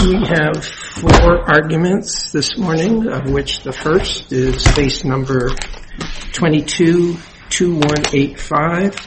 We have 4 arguments this morning, of which the first is case number 22-2185,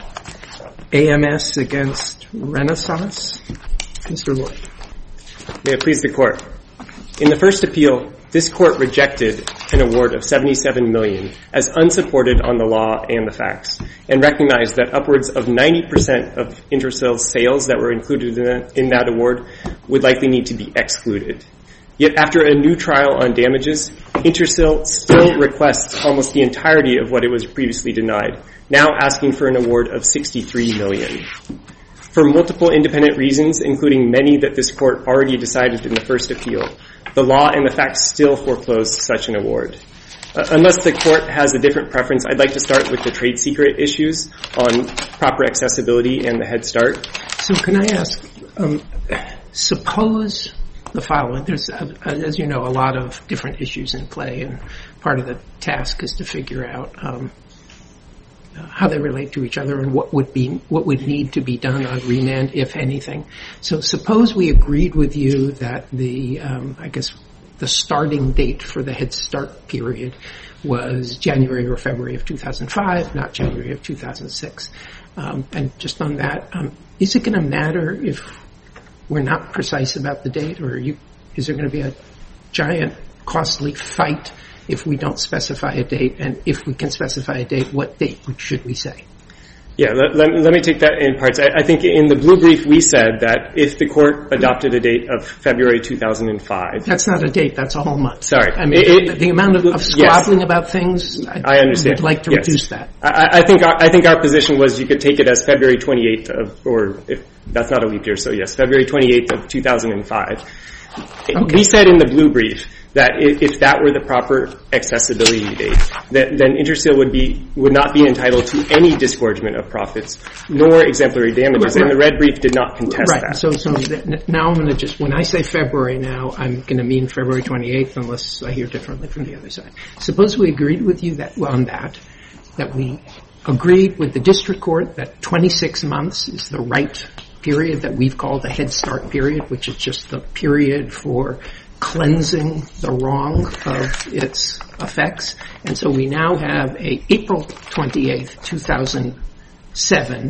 AMS against Renaissance. Mr. Lloyd. May it please the Court. In the first appeal, this Court rejected an award of $77 million as unsupported on the law and the facts, and recognized that upwards of 90% of Intersil's sales that were included in that award would likely need to be excluded. Yet after a new trial on damages, Intersil still requests almost the entirety of what it was previously denied, now asking for an award of $63 million. For multiple independent reasons, including many that this Court already decided in the first appeal, the law and the facts still foreclose such an award. Unless the Court has a different preference, I'd like to start with the trade secret issues on proper accessibility and the Head Start. So can I ask, suppose the following. There's, as you know, a lot of different issues in play, and part of the task is to figure out how they relate to each other and what would need to be done on remand, if anything. So suppose we agreed with you that the starting date for the Head Start period was January or February of 2005, not January of 2006. And just on that, is it going to matter if we're not precise about the date, or is there going to be a giant, costly fight if we don't specify a date? And if we can specify a date, what date should we say? Yeah, let me take that in parts. I think in the blue brief we said that if the Court adopted a date of February 2005. That's not a date, that's a whole month. Sorry. I mean, the amount of squabbling about things, I understand. Would like to reduce that. I think our position was you could take it as February 28th or if that's not a leap year, so yes, February 28th of 2005. Okay. We said in the blue brief that if that were the proper accessibility date, then Intersil would not be entitled to any disgorgement of profits, nor exemplary damages. Right. And the red brief did not contest that. So now I'm going to when I say February now, I'm going to mean February 28th, unless I hear differently from the other side. Suppose we agreed with you that we agreed with the district court that 26 months is the right period that we've called the Head Start period, which is just the period for cleansing the wrong of its effects. And so we now have a April 28th, 2007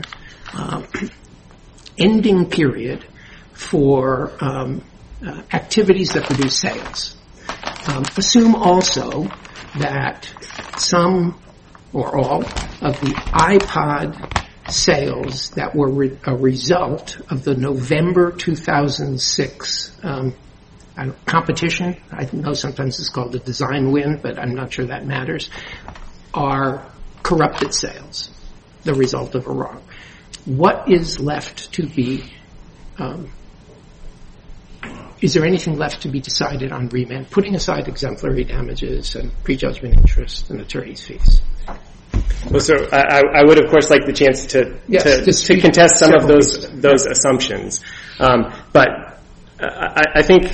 ending period for activities that produce sales. Assume also that some or all of the iPod sales that were a result of the November 2006 competition, I know sometimes it's called a design win, but I'm not sure that matters, are corrupted sales, the result of a wrong. What is left to be, is there anything left to be decided on remand, putting aside exemplary damages and prejudgment interest and attorney's fees? Well, so I would, of course, like the chance to contest some of those assumptions. But I think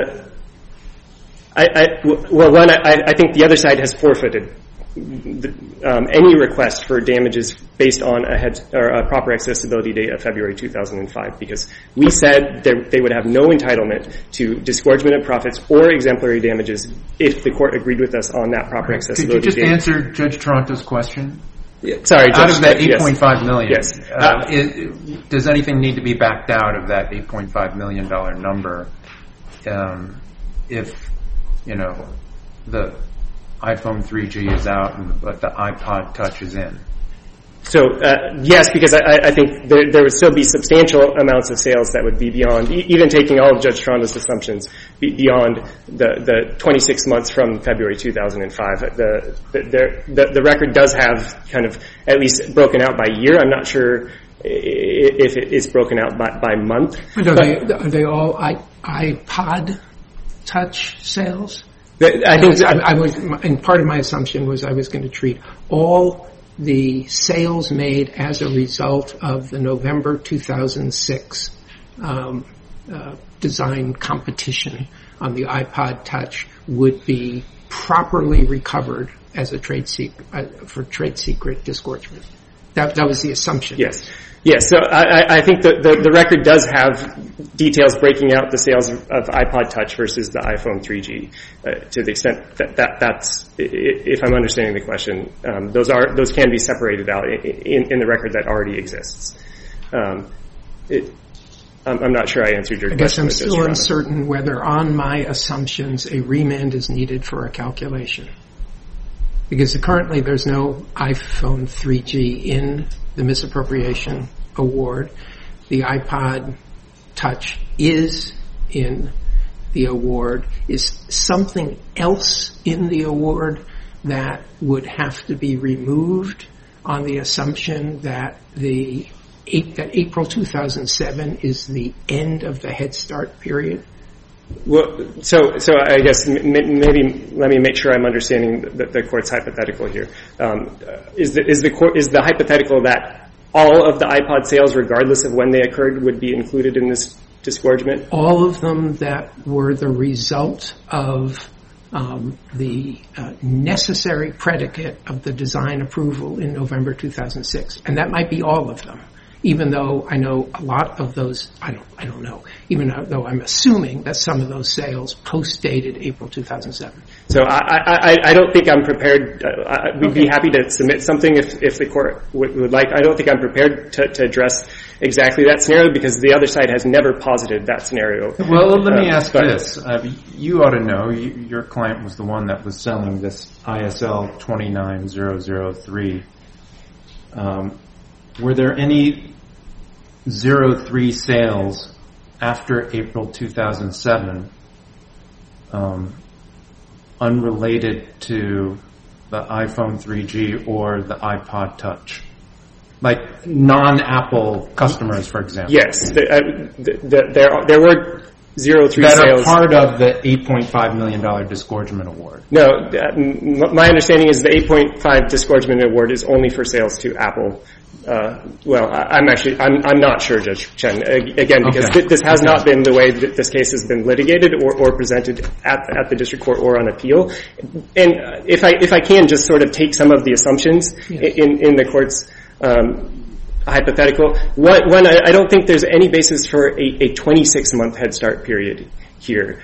I think the other side has forfeited any request for damages based on a proper accessibility date of February 2005, because we said they would have no entitlement to disgorgement of profits or exemplary damages if the Court agreed with us on that proper accessibility date. Could you just answer Judge Toronto's question? Yeah, sorry, Judge. Out of that $8.5 million, yes. Does anything need to be backed out of that $8.5 million number if, the iPhone 3G is out but the iPod Touch is in? So, yes, because I think there would still be substantial amounts of sales that would be beyond, even taking all of Judge Toronto's assumptions, beyond the 26 months from February 2005. The record does have kind of at least broken out by year. I'm not sure if it is broken out by month. But are they all iPod Touch sales? I think and part of my assumption was I was going to treat all the sales made as a result of the November 2006 design competition on the iPod Touch would be properly recovered as a trade secret for trade secret disgorgement. That was the assumption. Yes. Yes, so I think the record does have details breaking out the sales of iPod Touch versus the iPhone 3G to the extent that's, if I'm understanding the question, those can be separated out in the record that already exists. I'm not sure I answered your question. I guess I'm still uncertain whether on my assumptions a remand is needed for a calculation. Because currently there's no iPhone 3G in the misappropriation award. The iPod Touch is in the award. Is something else in the award that would have to be removed on the assumption that that April 2007 is the end of the Head Start period? Well, so I guess maybe let me make sure I'm understanding the court's hypothetical here. Is the hypothetical that all of the iPod sales, regardless of when they occurred, would be included in this disgorgement? All of them that were the result of the necessary predicate of the design approval in November 2006, and that might be all of them. Even though I know a lot of those, I don't know. Even though I'm assuming that some of those sales post-dated April 2007. So I don't think I'm prepared. We'd be happy to submit something if the court would like. I don't think I'm prepared to address exactly that scenario because the other side has never posited that scenario. Well, let me ask this. You ought to know. Your client was the one that was selling this ISL 29003. Were there any 03 sales after April 2007 unrelated to the iPhone 3G or the iPod Touch? Like non-Apple customers, for example. Yes. There were 03 that sales. Are part of the $8.5 million disgorgement award. No, my understanding is the $8.5 disgorgement award is only for sales to Apple. I'm not sure, Judge Chen. Again, because this has not been the way that this case has been litigated or presented at the district court or on appeal. And if I can just sort of take some of the assumptions in the court's hypothetical. One, I don't think there's any basis for a 26-month Head Start period here.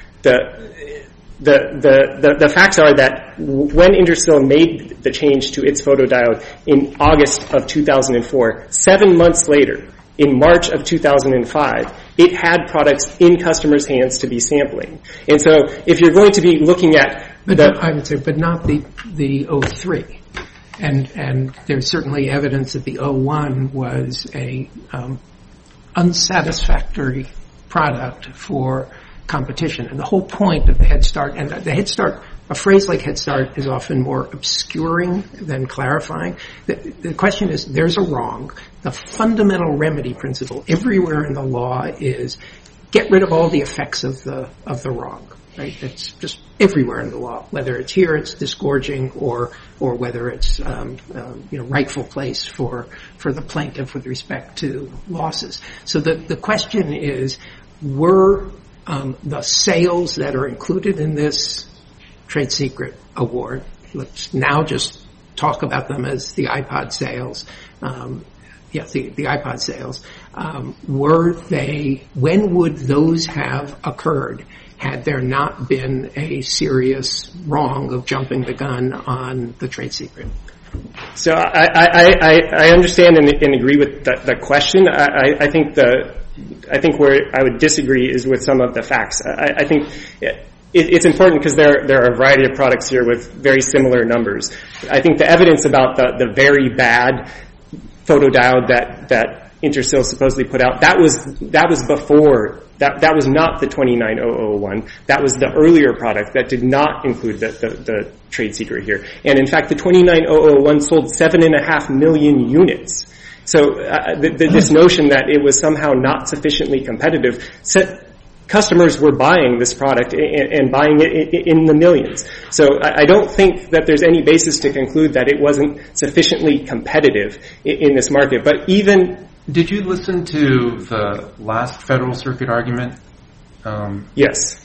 The facts are that when Intersil made the change to its photodiode in August of 2004, 7 months later, in March of 2005, it had products in customers' hands to be sampling. And so if you're going to be looking at I would say, but not the 03. And there's certainly evidence that the 01 was a unsatisfactory product for competition. And the whole point of the Head Start, and the Head Start, a phrase like Head Start is often more obscuring than clarifying. The question is, there's a wrong. The fundamental remedy principle everywhere in the law is get rid of all the effects of the wrong. Right? It's just everywhere in the law. Whether it's here, it's disgorging, or whether it's rightful place for the plaintiff with respect to losses. So the question is, were the sales that are included in this trade secret award, let's now just talk about them as the iPod sales, the iPod sales, when would those have occurred had there not been a serious wrong of jumping the gun on the trade secret? So I understand and agree with the question. I think where I would disagree is with some of the facts. I think it's important because there are a variety of products here with very similar numbers. I think the evidence about the very bad photodiode that Intersil supposedly put out, that was before, that was not the 29001. That was the earlier product that did not include the trade secret here. And in fact, the 29001 sold 7.5 million units. So this notion that it was somehow not sufficiently competitive, customers were buying this product and buying it in the millions. So I don't think that there's any basis to conclude that it wasn't sufficiently competitive in this market. But even... Did you listen to the last Federal Circuit argument? Yes.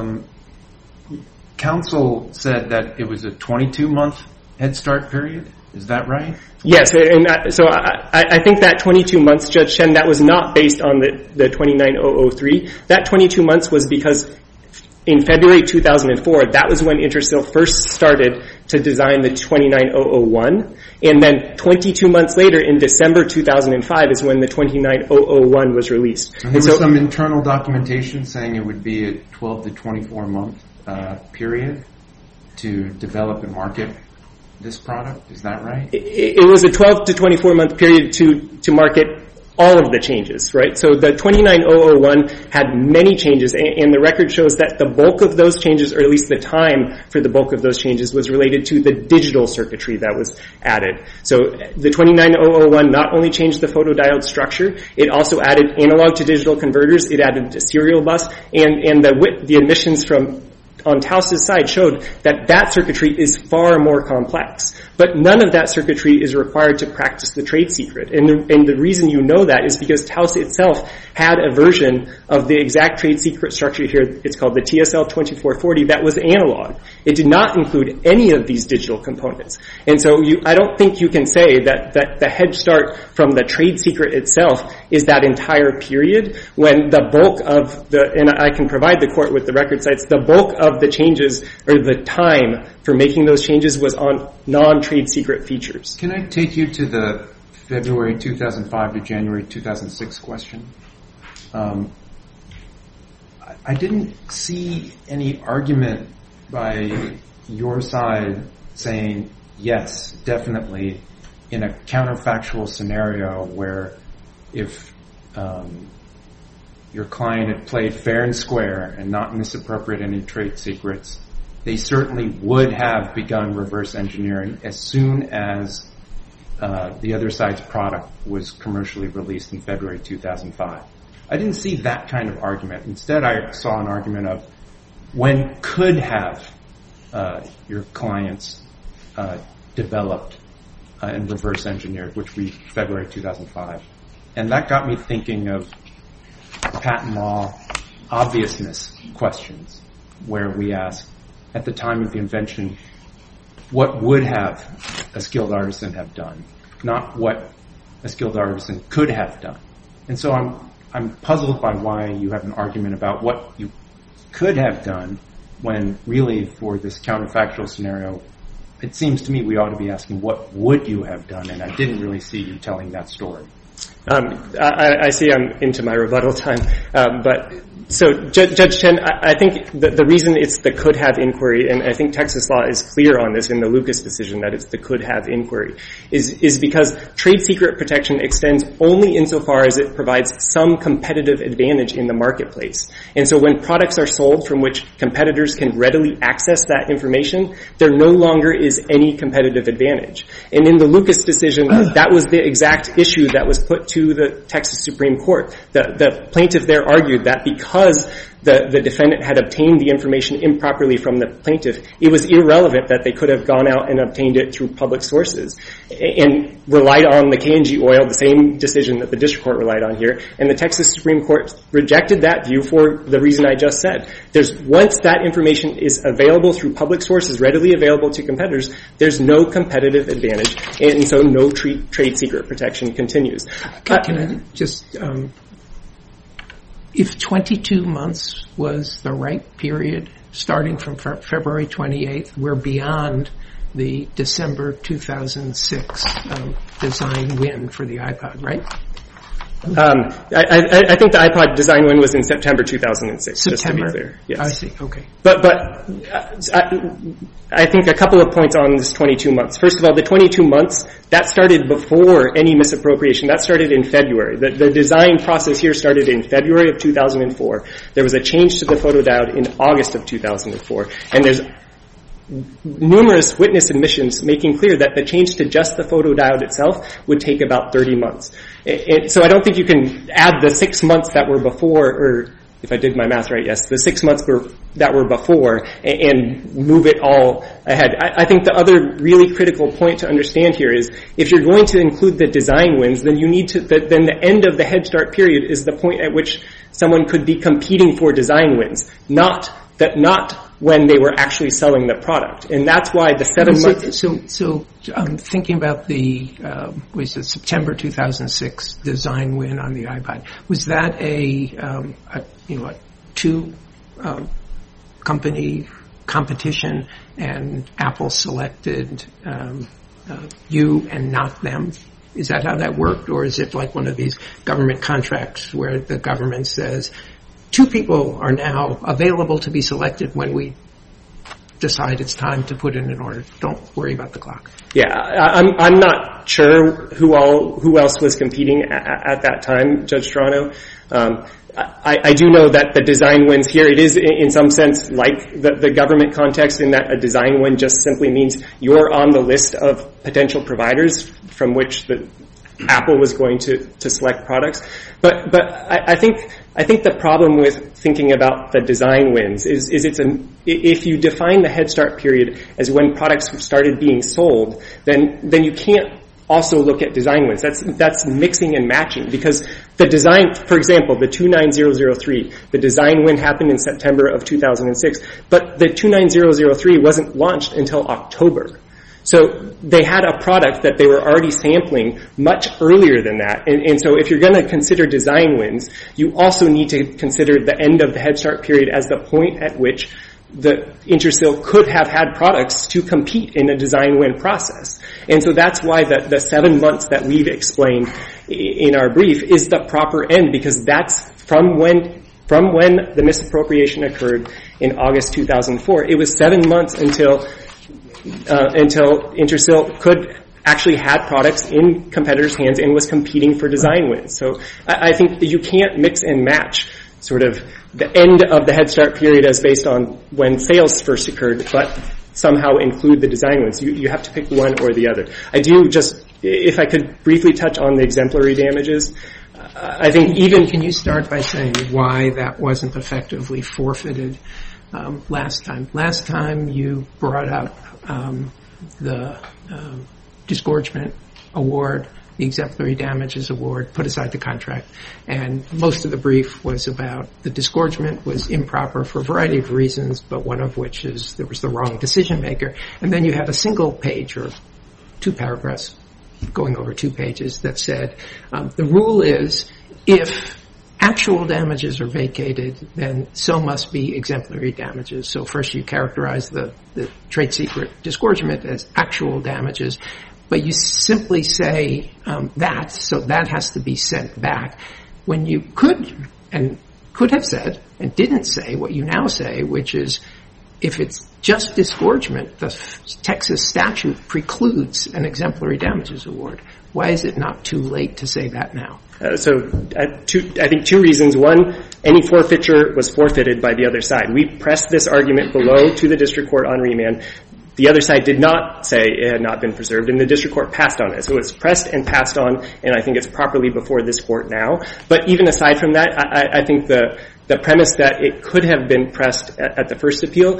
Counsel said that it was a 22-month Head Start period? Is that right? Yes, and so I think that 22 months, Judge Chen, that was not based on the 29003. That 22 months was because in February 2004, that was when Intersil first started to design the 29001. And then 22 months later, in December 2005, is when the 29001 was released. And there was some internal documentation saying it would be a 12 to 24 month period to develop and market this product. Is that right? It was a 12 to 24 month period to market all of the changes, right? So the 29001 had many changes, and the record shows that the bulk of those changes, or at least the time for the bulk of those changes, was related to the digital circuitry that was added. So the 29001 not only changed the photodiode structure, it also added analog to digital converters, it added a serial bus, and the emissions from on Taus's side showed that circuitry is far more complex. But none of that circuitry is required to practice the trade secret. And the reason you know that is because Taus itself had a version of the exact trade secret structure here. It's called the TSL 2440 that was analog. It did not include any of these digital components. And so I don't think you can say that the head start from the trade secret itself is that entire period when the bulk of and I can provide the court with the record sites, the bulk of the changes or the time for making those changes was on non-trade secret features. Can I take you to the February 2005 to January 2006 question? I didn't see any argument by your side saying, yes, definitely, in a counterfactual scenario where if your client had played fair and square and not misappropriate any trade secrets, they certainly would have begun reverse engineering as soon as the other side's product was commercially released in February 2005. I didn't see that kind of argument. Instead, I saw an argument of when could have your clients developed and reverse engineered, which we February 2005. And that got me thinking of patent law obviousness questions, where we ask, at the time of the invention, what would have a skilled artisan have done, not what a skilled artisan could have done. And so I'm puzzled by why you have an argument about what you could have done when really for this counterfactual scenario, it seems to me we ought to be asking what would you have done, and I didn't really see you telling that story. I see I'm into my rebuttal time, but so Judge Chen, I think the reason it's the could have inquiry, and I think Texas law is clear on this in the Lucas decision that it's the could have inquiry, is because trade secret protection extends only insofar as it provides some competitive advantage in the marketplace. And so when products are sold from which competitors can readily access that information, there no longer is any competitive advantage. And in the Lucas decision, that was the exact issue that was put to the Texas Supreme Court. The plaintiff there argued that because the defendant had obtained the information improperly from the plaintiff, it was irrelevant that they could have gone out and obtained it through public sources and relied on the K&G oil, the same decision that the district court relied on here. And the Texas Supreme Court rejected that view for the reason I just said. Once that information is available through public sources, readily available to competitors, there's no competitive advantage, and so no trade secret protection continues. Can I just... if 22 months was the right period, starting from February 28th, we're beyond the December 2006 design win for the iPod, right? I think the iPod design win was in September 2006, September? just to be clear. Yes. I see, okay. But I think a couple of points on this 22 months. First of all, the 22 months, that started before any misappropriation. That started in February. The design process here started in February of 2004. There was a change to the photodiode in August of 2004. And there's numerous witness admissions making clear that the change to just the photodiode itself would take about 30 months. So I don't think you can add the 6 months that were before, or if I did my math right, yes, the 6 months that were before and move it all ahead. I think the other really critical point to understand here is if you're going to include the design wins, then you need to, then the end of the Head Start period is the point at which someone could be competing for design wins, not that not when they were actually selling the product. And that's why the 7 months... So thinking about the September 2006 design win on the iPod, was that a two-company competition and Apple selected you and not them? Is that how that worked? Or is it like one of these government contracts where the government says, 2 people are now available to be selected when we decide it's time to put in an order. Don't worry about the clock. Yeah, I'm not sure who else was competing at that time, Judge Toronto. I do know that the design wins here, it is in some sense like the government context in that a design win just simply means you're on the list of potential providers from which the Apple was going to select products. But I think the problem with thinking about the design wins is if you define the Head Start period as when products started being sold, then you can't also look at design wins. That's mixing and matching, because the design, for example, the 29003, the design win happened in September of 2006, but the 29003 wasn't launched until October. So they had a product that they were already sampling much earlier than that. And so if you're going to consider design wins, you also need to consider the end of the Head Start period as the point at which the Intersil could have had products to compete in a design win process. And so that's why the 7 months that we've explained in our brief is the proper end, because that's from when the misappropriation occurred in August 2004. It was 7 months until Intersil could actually had products in competitors' hands and was competing for design wins. So I think that you can't mix and match sort of the end of the Head Start period as based on when sales first occurred, but somehow include the design wins. You have to pick one or the other. I do just, if I could briefly touch on the exemplary damages, I think even... Can you start by saying why that wasn't effectively forfeited last time? Last time you brought up the disgorgement award, the exemplary damages award, put aside the contract, and most of the brief was about the disgorgement was improper for a variety of reasons, but one of which is there was the wrong decision maker. And then you have a single page or 2 paragraphs going over 2 pages that said the rule is if actual damages are vacated, then so must be exemplary damages. So first you characterize the trade secret disgorgement as actual damages, but you simply say that, so that has to be sent back, when you could have said and didn't say what you now say, which is if it's just disgorgement, the Texas statute precludes an exemplary damages award. Why is it not too late to say that now? I think 2 reasons. One, any forfeiture was forfeited by the other side. We pressed this argument below to the district court on remand. The other side did not say it had not been preserved, and the district court passed on it. So it's pressed and passed on, and I think it's properly before this court now. But even aside from that, I think the premise that it could have been pressed at the first appeal,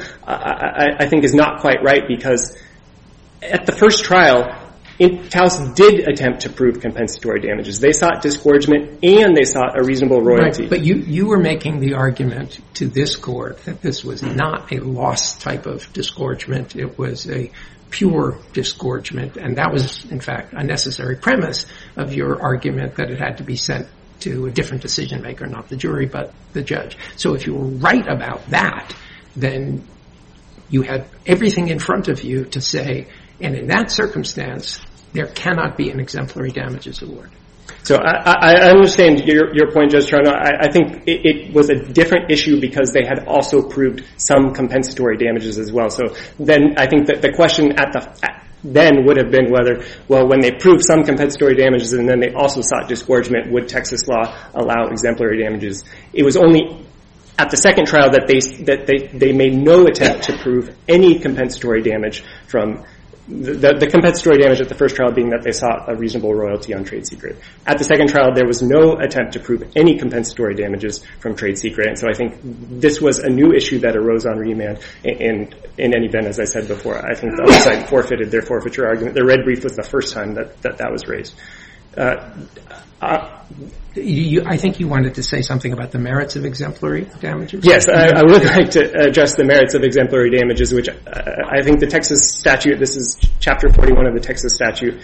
I think is not quite right, because at the first trial, Taos did attempt to prove compensatory damages. They sought disgorgement and they sought a reasonable royalty. Right, but you were making the argument to this court that this was not a loss type of disgorgement. It was a pure disgorgement, and that was, in fact, a necessary premise of your argument that it had to be sent to a different decision maker, not the jury, but the judge. So if you were right about that, then you had everything in front of you to say, and in that circumstance, there cannot be an exemplary damages award. So I understand your point, Judge Toronto. I think it was a different issue because they had also proved some compensatory damages as well. So then I think that the question then would have been whether, well, when they proved some compensatory damages and then they also sought disgorgement, would Texas law allow exemplary damages? It was only at the second trial that they made no attempt to prove any compensatory damage from the compensatory damage at the first trial being that they sought a reasonable royalty on trade secret. At the second trial, there was no attempt to prove any compensatory damages from trade secret. And so I think this was a new issue that arose on remand. And in any event, as I said before, I think the other side forfeited their forfeiture argument. The red brief was the first time that was raised. I think you wanted to say something about the merits of exemplary damages? Yes, I would like to address the merits of exemplary damages, which I think the Texas statute, this is Chapter 41 of the Texas statute,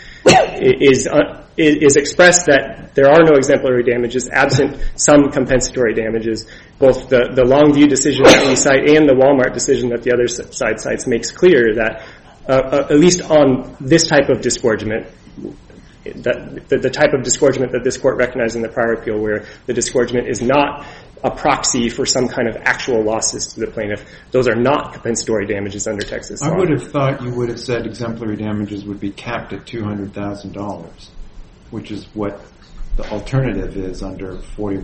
is expressed that there are no exemplary damages absent some compensatory damages. Both the Longview decision that we cite and the Walmart decision that the other side cites makes clear that at least on this type of disgorgement, the type of disgorgement that this court recognized in the prior appeal, where the disgorgement is not a proxy for some kind of actual losses to the plaintiff, those are not compensatory damages under Texas law. I would have thought you would have said exemplary damages would be capped at $200,000, which is what the alternative is under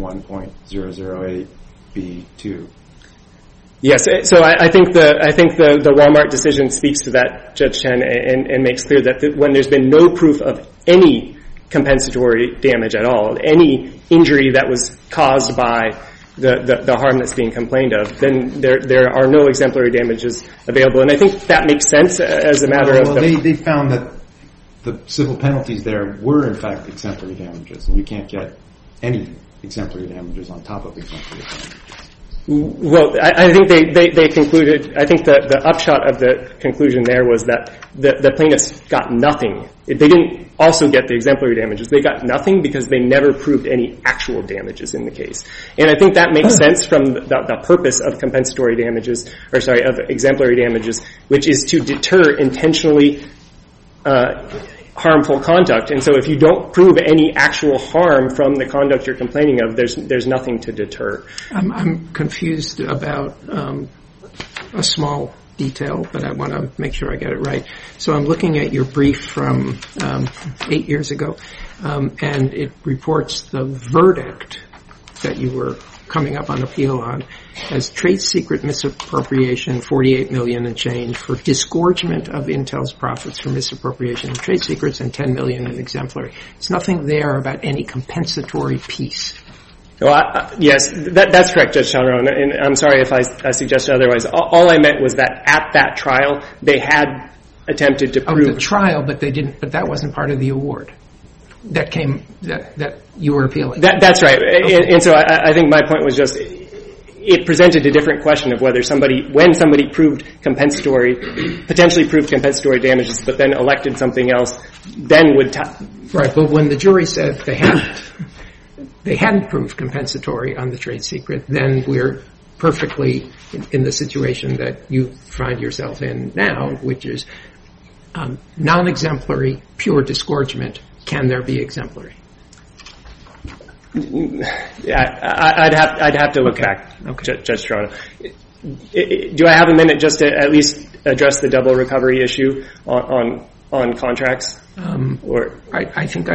41.008B2. Yes, so I think the Walmart decision speaks to that, Judge Chen, and makes clear that when there's been no proof of any compensatory damage at all, any injury that was caused by the harm that's being complained of, then there are no exemplary damages available. And I think that makes sense as a matter of they found that the civil penalties there were in fact exemplary damages, and you can't get any exemplary damages on top of exemplary damages. Well, I think they concluded, I think the upshot of the conclusion there was that the plaintiffs got nothing. They didn't also get the exemplary damages. They got nothing because they never proved any actual damages in the case. And I think that makes sense from the purpose of compensatory damages, of exemplary damages, which is to deter intentionally harmful conduct. And so if you don't prove any actual harm from the conduct you're complaining of, there's nothing to deter. I'm confused about a small detail, but I want to make sure I get it right. So I'm looking at your brief from 8 years ago, and it reports the verdict that you were coming up on appeal on as trade secret misappropriation, $48 million and change for disgorgement of Intel's profits for misappropriation of trade secrets, and $10 million in exemplary. There's nothing there about any compensatory piece. Well, yes, that's correct, Judge Chalron, and I'm sorry if I suggested otherwise. All I meant was that at that trial, they had attempted to prove... the trial, but they didn't. But that wasn't part of the award. That you were appealing. That's right. Okay. And so I think my point was just it presented a different question of whether when somebody potentially proved compensatory damages, but then elected something else, then would... Right, but when the jury said they hadn't proved compensatory on the trade secret, then we're perfectly in the situation that you find yourself in now, which is non-exemplary, pure disgorgement. Can there be exemplary? Yeah, I'd have to look back, okay. Judge Toronto. Do I have a minute just to at least address the double recovery issue on contracts? I think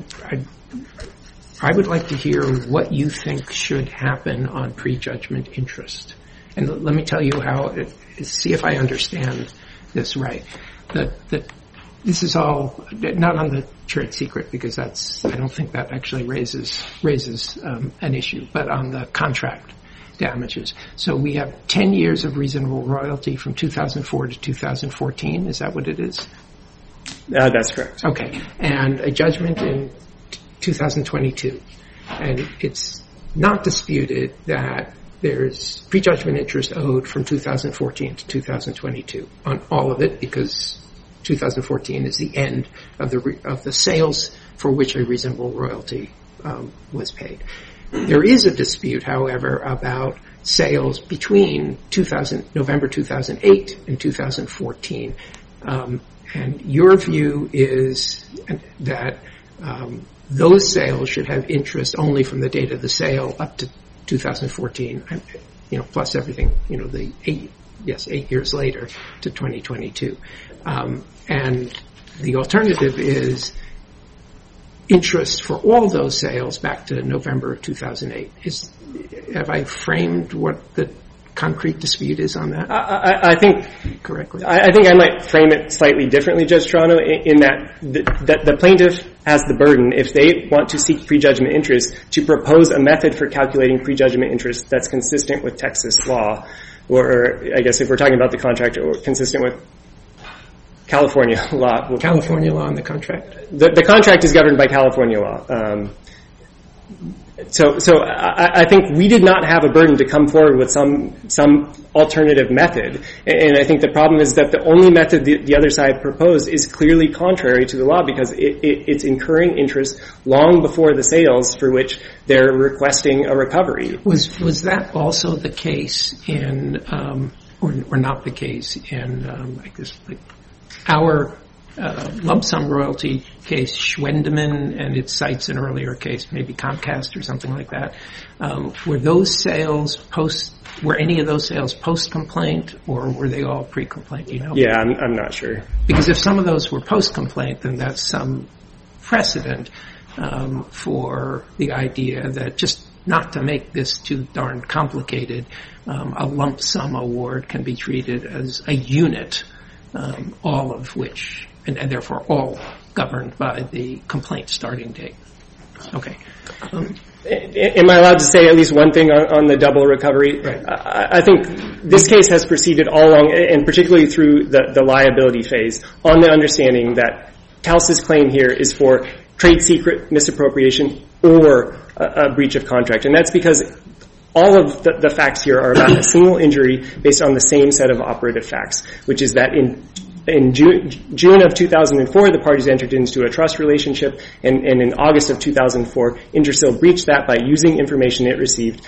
I would like to hear what you think should happen on prejudgment interest. And let me tell you see if I understand this right. This is all not on the trade secret, because I don't think that actually raises an issue, but on the contract damages. So we have 10 years of reasonable royalty from 2004 to 2014. Is that what it is? That's correct. Okay. And a judgment in 2022. And it's not disputed that there's prejudgment interest owed from 2014 to 2022 on all of it, because 2014 is the end of the sales for which a reasonable royalty was paid. There is a dispute, however, about sales between November 2008 and 2014. And your view is that those sales should have interest only from the date of the sale up to 2014, plus everything, 8 years later to 2022. And the alternative is interest for all those sales back to November of 2008. Have I framed what the concrete dispute is on that? I think correctly. I think I might frame it slightly differently, Judge Toronto, in that the plaintiff has the burden, if they want to seek prejudgment interest, to propose a method for calculating prejudgment interest that's consistent with Texas law, or I guess if we're talking about the contract, or consistent with California law. California law and the contract? The contract is governed by California law. So I think we did not have a burden to come forward with some alternative method. And I think the problem is that the only method the other side proposed is clearly contrary to the law because it's incurring interest long before the sales for which they're requesting a recovery. Was that also the case in, or not the case in, our lump sum royalty case, Schwendeman, and it cites an earlier case, maybe Comcast or something like that. Were those sales were any of those sales post-complaint, or were they all pre-complaint? You know? Yeah, I'm not sure. Because if some of those were post-complaint, then that's some precedent for the idea that just not to make this too darn complicated, a lump sum award can be treated as a unit, all of which, and therefore all governed by the complaint starting date. Okay. Am I allowed to say at least one thing on the double recovery? Right. I think this case has proceeded all along, and particularly through the liability phase, on the understanding that Calce's claim here is for trade secret misappropriation or a breach of contract. And that's because all of the facts here are about a single injury based on the same set of operative facts, which is that in June of 2004, the parties entered into a trust relationship, and in August of 2004, Intersil breached that by using information it received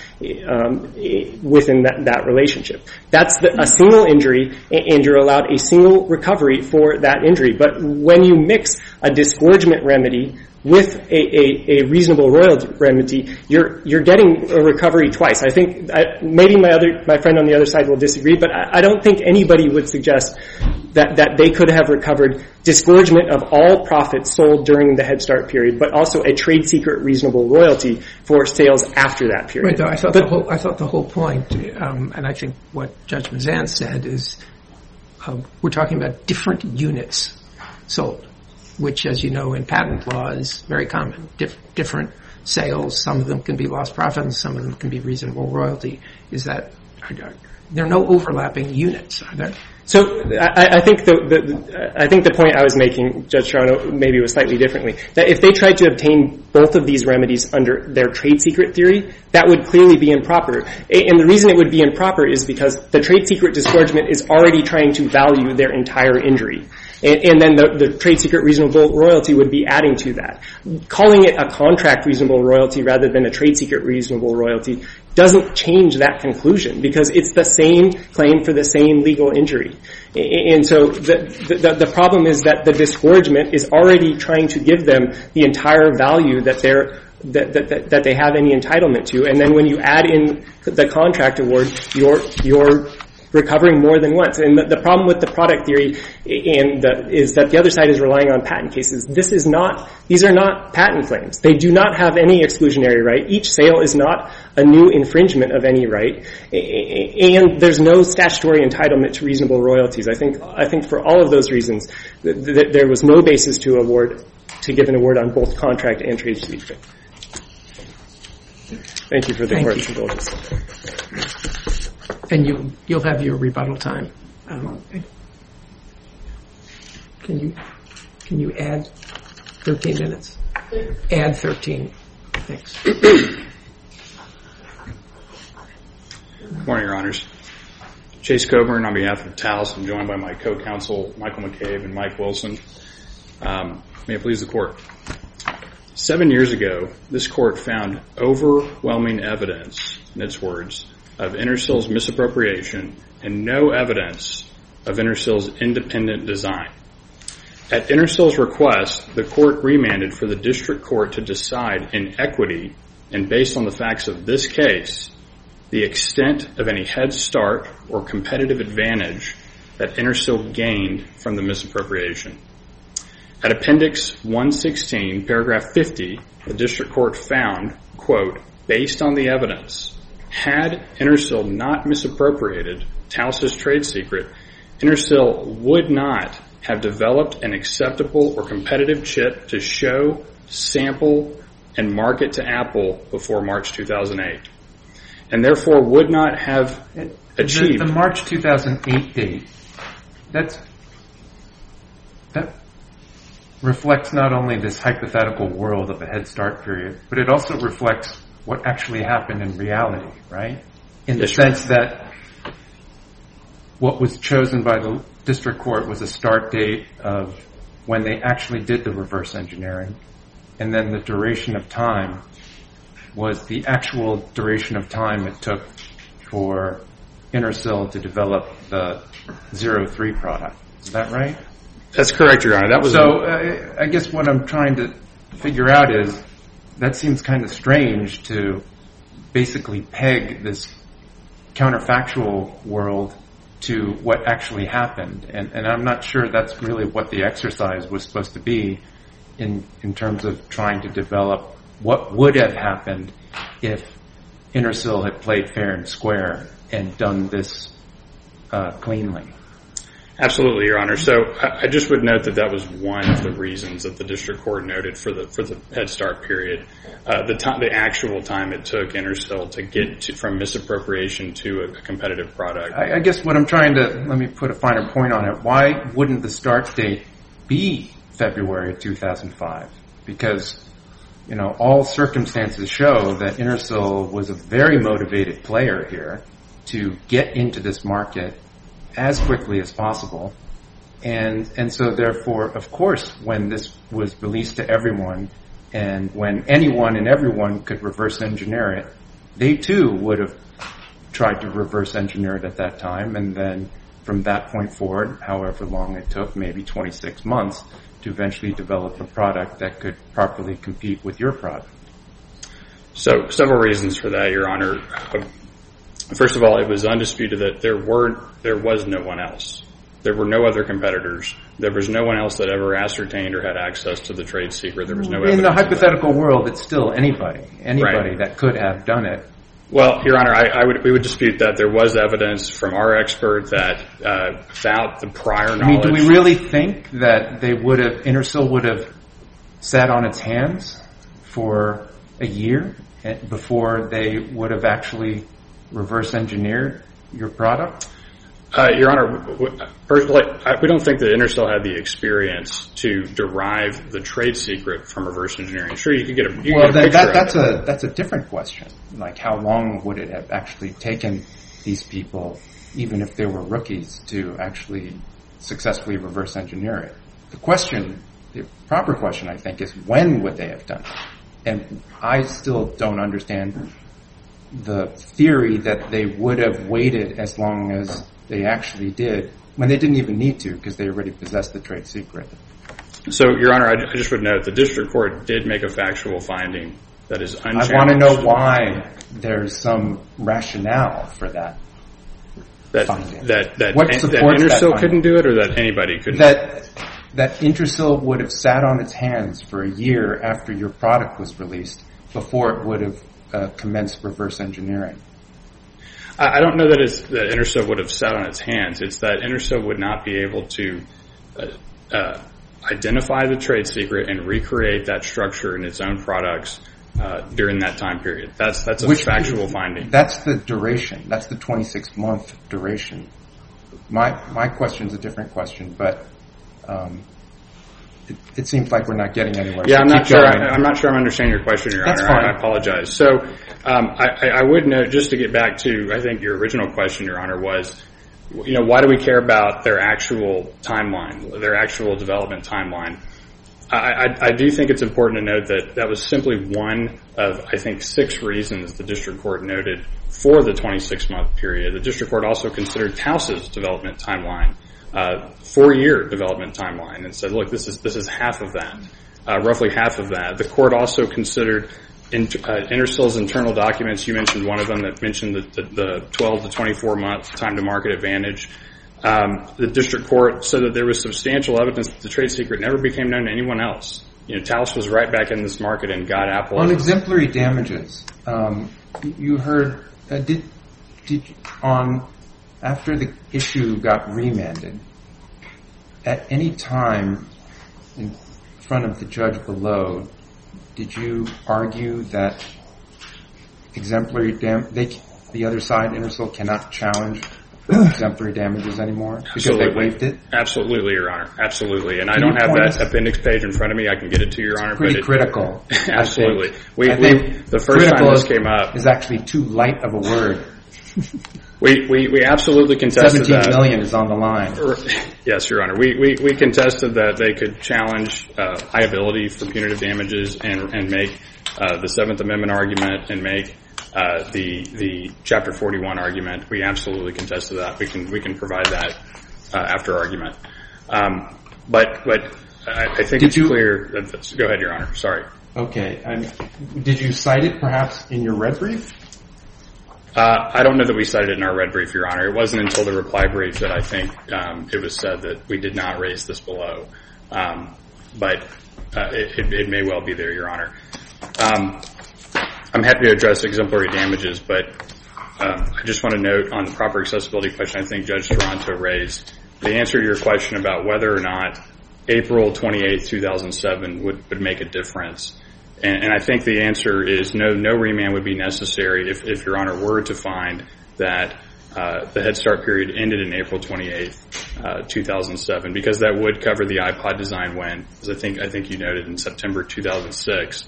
within that relationship. That's a single injury, and you're allowed a single recovery for that injury. But when you mix a disgorgement remedy with a reasonable royalty remedy, you're getting a recovery twice. I think maybe my friend on the other side will disagree, but I don't think anybody would suggest that they could have recovered disgorgement of all profits sold during the Head Start period, but also a trade secret reasonable royalty for sales after that period. Right. I thought the whole point, and I think what Judge Mazan said is, we're talking about different units sold, which, as you know, in patent law is very common. Different sales, some of them can be lost profit, and some of them can be reasonable royalty. There are no overlapping units, are there? So I think the point I was making, Judge Toronto, maybe was slightly differently. That if they tried to obtain both of these remedies under their trade secret theory, that would clearly be improper. And the reason it would be improper is because the trade secret disgorgement is already trying to value their entire injury. And then the trade secret reasonable royalty would be adding to that. Calling it a contract reasonable royalty rather than a trade secret reasonable royalty doesn't change that conclusion because it's the same claim for the same legal injury. And so the problem is that the disgorgement is already trying to give them the entire value that they have any entitlement to. And then when you add in the contract award, you're recovering more than once. And the problem with the product theory is that the other side is relying on patent cases. These are not patent claims. They do not have any exclusionary right. Each sale is not a new infringement of any right. And there's no statutory entitlement to reasonable royalties. I think for all of those reasons, there was no basis to give an award on both contract and trade secret. Thank you for the court's indulgence. And you'll have your rebuttal time. Can you add 13 minutes? Add 13. Thanks. Good morning, Your Honors. Chase Coburn on behalf of TALS. I'm joined by my co-counsel, Michael McCabe and Mike Wilson. May it please the Court. 7 years ago, this Court found overwhelming evidence, in its words, of Intersil's misappropriation and no evidence of Intersil's independent design. At Intersil's request, the Court remanded for the District Court to decide in equity and based on the facts of this case, the extent of any head start or competitive advantage that Intersil gained from the misappropriation. At Appendix 116, paragraph 50, the District Court found, quote, based on the evidence, had Intersil not misappropriated TALS's trade secret, Intersil would not have developed an acceptable or competitive chip to show, sample, and market to Apple before March 2008, and therefore would not have achieved... The March 2008 date, that's reflects not only this hypothetical world of a Head Start period, but it also reflects what actually happened in reality, right? In the sense that what was chosen by the district court was a start date of when they actually did the reverse engineering, and then the duration of time was the actual duration of time it took for Intersil to develop the 03 product. Is that right? That's correct, Your Honor. I guess what I'm trying to figure out is that seems kind of strange to basically peg this counterfactual world to what actually happened. And I'm not sure that's really what the exercise was supposed to be in terms of trying to develop what would have happened if Intersil had played fair and square and done this cleanly. Absolutely, Your Honor. So I just would note that was one of the reasons that the district court noted for the Head Start period, the actual time it took Intersil to get from misappropriation to a competitive product. I guess what I'm trying to, let me put a finer point on it. Why wouldn't the start date be February 2005? Because, you know, all circumstances show that Intersil was a very motivated player here to get into this market as quickly as possible. And so therefore, of course, when this was released to everyone and when anyone and everyone could reverse engineer it, they too would have tried to reverse engineer it at that time. And then from that point forward, however long it took, maybe 26 months, to eventually develop a product that could properly compete with your product. So several reasons for that, Your Honor. First of all, it was undisputed that there was no one else. There were no other competitors. There was no one else that ever ascertained or had access to the trade secret. There was no evidence. In the hypothetical world, it's still anybody right, that could have done it. Well, Your Honor, we would dispute that. There was evidence from our expert that without the prior knowledge. I mean, do we really think that Intersil would have sat on its hands for a year before they would have actually reverse engineered your product? Your Honor, personally, we don't think that Intersil had the experience to derive the trade secret from reverse engineering. Sure, you could get a picture. That's a different question. Like, how long would it have actually taken these people, even if they were rookies, to actually successfully reverse engineer it? The proper question, I think, is when would they have done it? And I still don't understand the theory that they would have waited as long as they actually did when they didn't even need to because they already possessed the trade secret. So, Your Honor, I just would note the district court did make a factual finding that is unchallenged. I want to know why there's some rationale for that finding. That Intersil couldn't do it or that anybody couldn't do it? That Intersil would have sat on its hands for a year after your product was released before it would have commenced reverse engineering. I don't know that Intersil would have sat on its hands. It's that Intersil would not be able to identify the trade secret and recreate that structure in its own products during that time period. That's a factual finding. That's the duration. That's the 26-month duration. My question is a different question, but it seems like we're not getting anywhere. Yeah, I'm not sure I'm understanding your question, Your Honor. That's fine. I apologize. So I would note, just to get back to, I think, your original question, Your Honor, was, why do we care about their actual timeline, their actual development timeline? I do think it's important to note that was simply one of, I think, 6 reasons the district court noted for the 26-month period. The district court also considered Taus's development timeline, 4-year development timeline, and said, look, this is half of that, roughly half of that. The court also considered Intersil's internal documents. You mentioned one of them that mentioned the 12 to 24-month time to market advantage. The district court said that there was substantial evidence that the trade secret never became known to anyone else. Taus was right back in this market and got Apple. On exemplary damages, you heard, after the issue got remanded, at any time in front of the judge below, did you argue that exemplary the other side, Intersil, cannot challenge exemplary damages anymore? Because they waived it? Absolutely, Your Honor. Absolutely. And I don't have that appendix page in front of me. I can get it to you, Your Honor. Pretty critical. Absolutely. I think the first time this came up is actually too light of a word. We absolutely contested that. 17 million is on the line. Yes, Your Honor. We contested that they could challenge liability for punitive damages and make the Seventh Amendment argument and make the Chapter 41 argument. We absolutely contested that. We can provide that after argument. But I think it's clear that. Go ahead, Your Honor. Sorry. Okay. Did you cite it perhaps in your red brief? I don't know that we cited it in our red brief, Your Honor. It wasn't until the reply brief that I think it was said that we did not raise this below. But it may well be there, Your Honor. I'm happy to address exemplary damages, but I just want to note on the proper accessibility question I think Judge Toronto raised, the answer to your question about whether or not April 28, 2007 would make a difference. And I think the answer is no remand would be necessary if Your Honor were to find that the Head Start period ended in April 28, 2007, because that would cover the iPod design win, as I think you noted, in September 2006.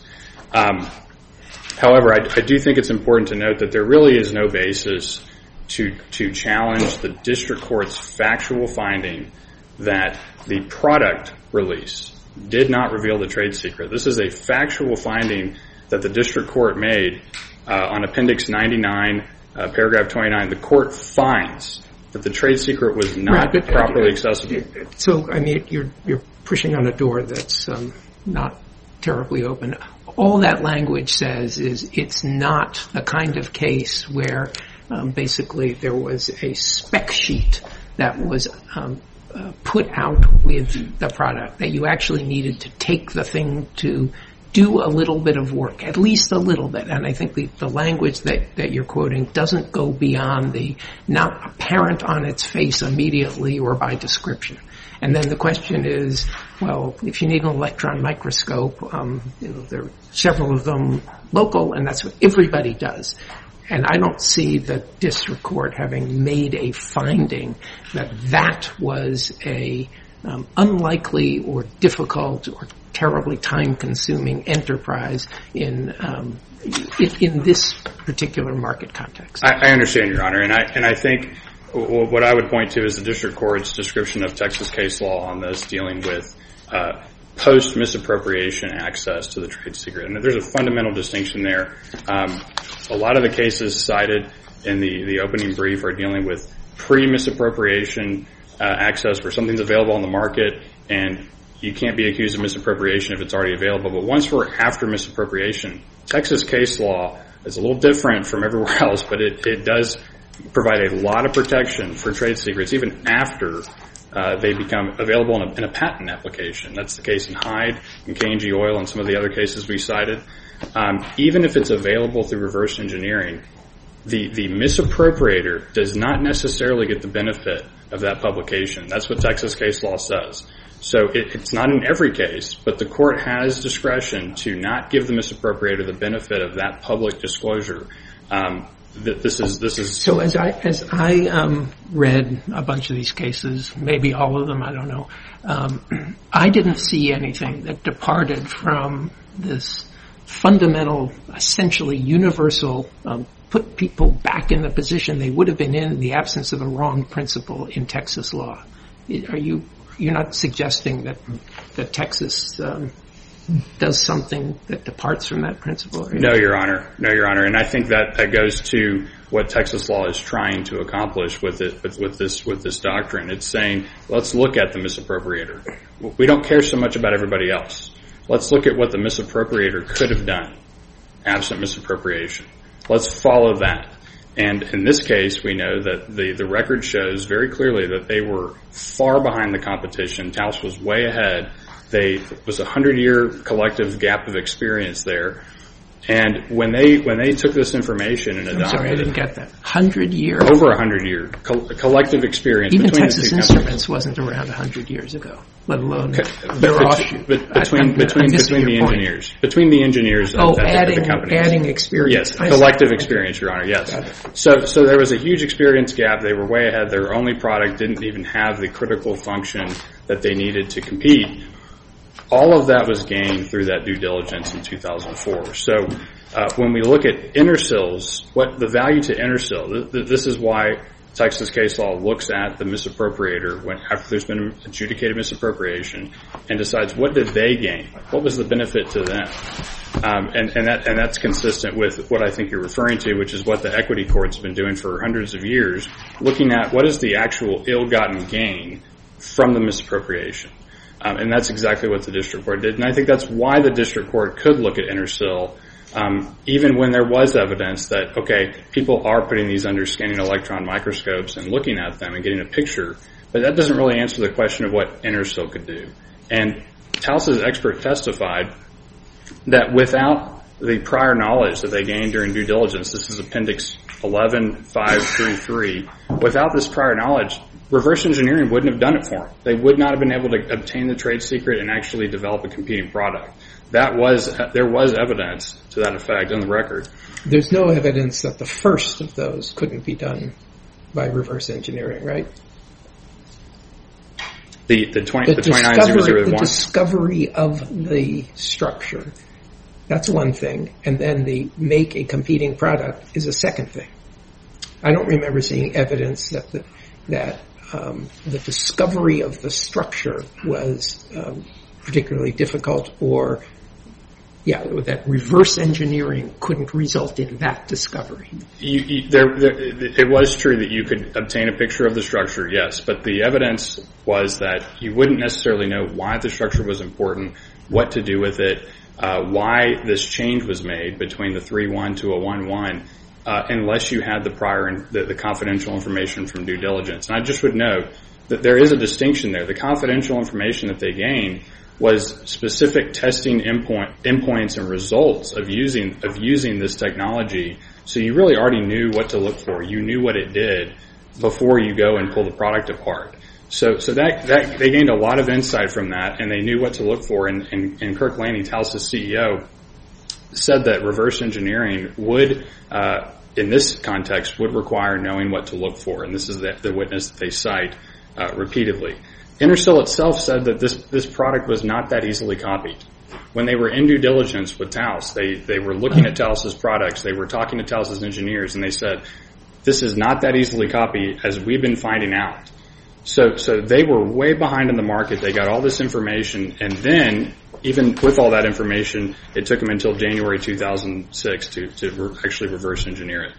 However, I do think it's important to note that there really is no basis to challenge the district court's factual finding that the product release did not reveal the trade secret. This is a factual finding that the district court made on Appendix 99, Paragraph 29. The court finds that the trade secret was not properly accessible. So, I mean, you're pushing on a door that's not terribly open. All that language says is it's not the kind of case where basically there was a spec sheet that was put out with the product, that you actually needed to take the thing to do a little bit of work, at least a little bit. And I think the language that you're quoting doesn't go beyond the not apparent on its face immediately or by description. And then the question is, well, if you need an electron microscope, there are several of them local, and that's what everybody does. And I don't see the district court having made a finding that was a unlikely or difficult or terribly time-consuming enterprise in this particular market context. I understand, Your Honor, and I think what I would point to is the district court's description of Texas case law on this dealing with post-misappropriation access to the trade secret. And there's a fundamental distinction there. A lot of the cases cited in the opening brief are dealing with pre-misappropriation access where something's available on the market and you can't be accused of misappropriation if it's already available. But once we're after misappropriation, Texas case law is a little different from everywhere else, but it does provide a lot of protection for trade secrets even after they become available in a patent application. That's the case in Hyde and K&G Oil and some of the other cases we cited. Even if it's available through reverse engineering, the misappropriator does not necessarily get the benefit of that publication. That's what Texas case law says. So it's not in every case, but the court has discretion to not give the misappropriator the benefit of that public disclosure. This is so as I read a bunch of these cases, maybe all of them, I don't know. I didn't see anything that departed from this fundamental, essentially universal, put people back in the position they would have been in the absence of a wrong principle in Texas law. You're not suggesting that Texas does something that departs from that principle? No, Your Honor. No, Your Honor. And I think that goes to what Texas law is trying to accomplish with this doctrine. It's saying, let's look at the misappropriator. We don't care so much about everybody else. Let's look at what the misappropriator could have done absent misappropriation. Let's follow that. And in this case, we know that the record shows very clearly that they were far behind the competition. Taos was way ahead. It was a 100-year collective gap of experience there. And when they took this information and adopted I'm sorry, I didn't get that. 100 years? Over 100 years. Collective experience Even between Texas the two Instruments wasn't around 100 years ago, let alone their offshoot. Between the engineers. Between the engineers at the companies. Adding experience. Yes, collective experience, Your Honor, yes. So there was a huge experience gap. They were way ahead. Their only product didn't even have the critical function that they needed to compete. All of that was gained through that due diligence in 2004. So when we look at Intersil's, what the value to Intersil, this is why Texas case law looks at the misappropriator after there's been an adjudicated misappropriation and decides what did they gain, what was the benefit to them, and that's consistent with what I think you're referring to, which is what the equity courts have been doing for hundreds of years, looking at what is the actual ill-gotten gain from the misappropriation. And that's exactly what the district court did. And I think that's why the district court could look at Intersil, even when there was evidence that, okay, people are putting these under scanning electron microscopes and looking at them and getting a picture, but that doesn't really answer the question of what Intersil could do. And Taos' expert testified that without the prior knowledge that they gained during due diligence, this is Appendix 11-533, without this prior knowledge, reverse engineering wouldn't have done it for them. They would not have been able to obtain the trade secret and actually develop a competing product. There was evidence to that effect on the record. There's no evidence that the first of those couldn't be done by reverse engineering, right? The 29001? The discovery of the structure, that's one thing, and then the make a competing product is a second thing. I don't remember seeing evidence that the discovery of the structure was particularly difficult, or that reverse engineering couldn't result in that discovery. It was true that you could obtain a picture of the structure, yes, but the evidence was that you wouldn't necessarily know why the structure was important, what to do with it, why this change was made between the 3.1 to a 1.1, unless you had the prior the confidential information from due diligence. And I just would note that there is a distinction there. The confidential information that they gained was specific testing endpoints and results of using this technology. So you really already knew what to look for. You knew what it did before you go and pull the product apart. So that they gained a lot of insight from that, and they knew what to look for. And Kirk Laney, Taos' CEO, said that reverse engineering would, in this context, would require knowing what to look for. And this is the witness that they cite repeatedly. Intersil itself said that this product was not that easily copied. When they were in due diligence with Taos, they were looking at Taos' products, they were talking to Taos' engineers, and they said, this is not that easily copied as we've been finding out. So they were way behind in the market. They got all this information, and then, even with all that information, it took them until January 2006 to actually reverse engineer it.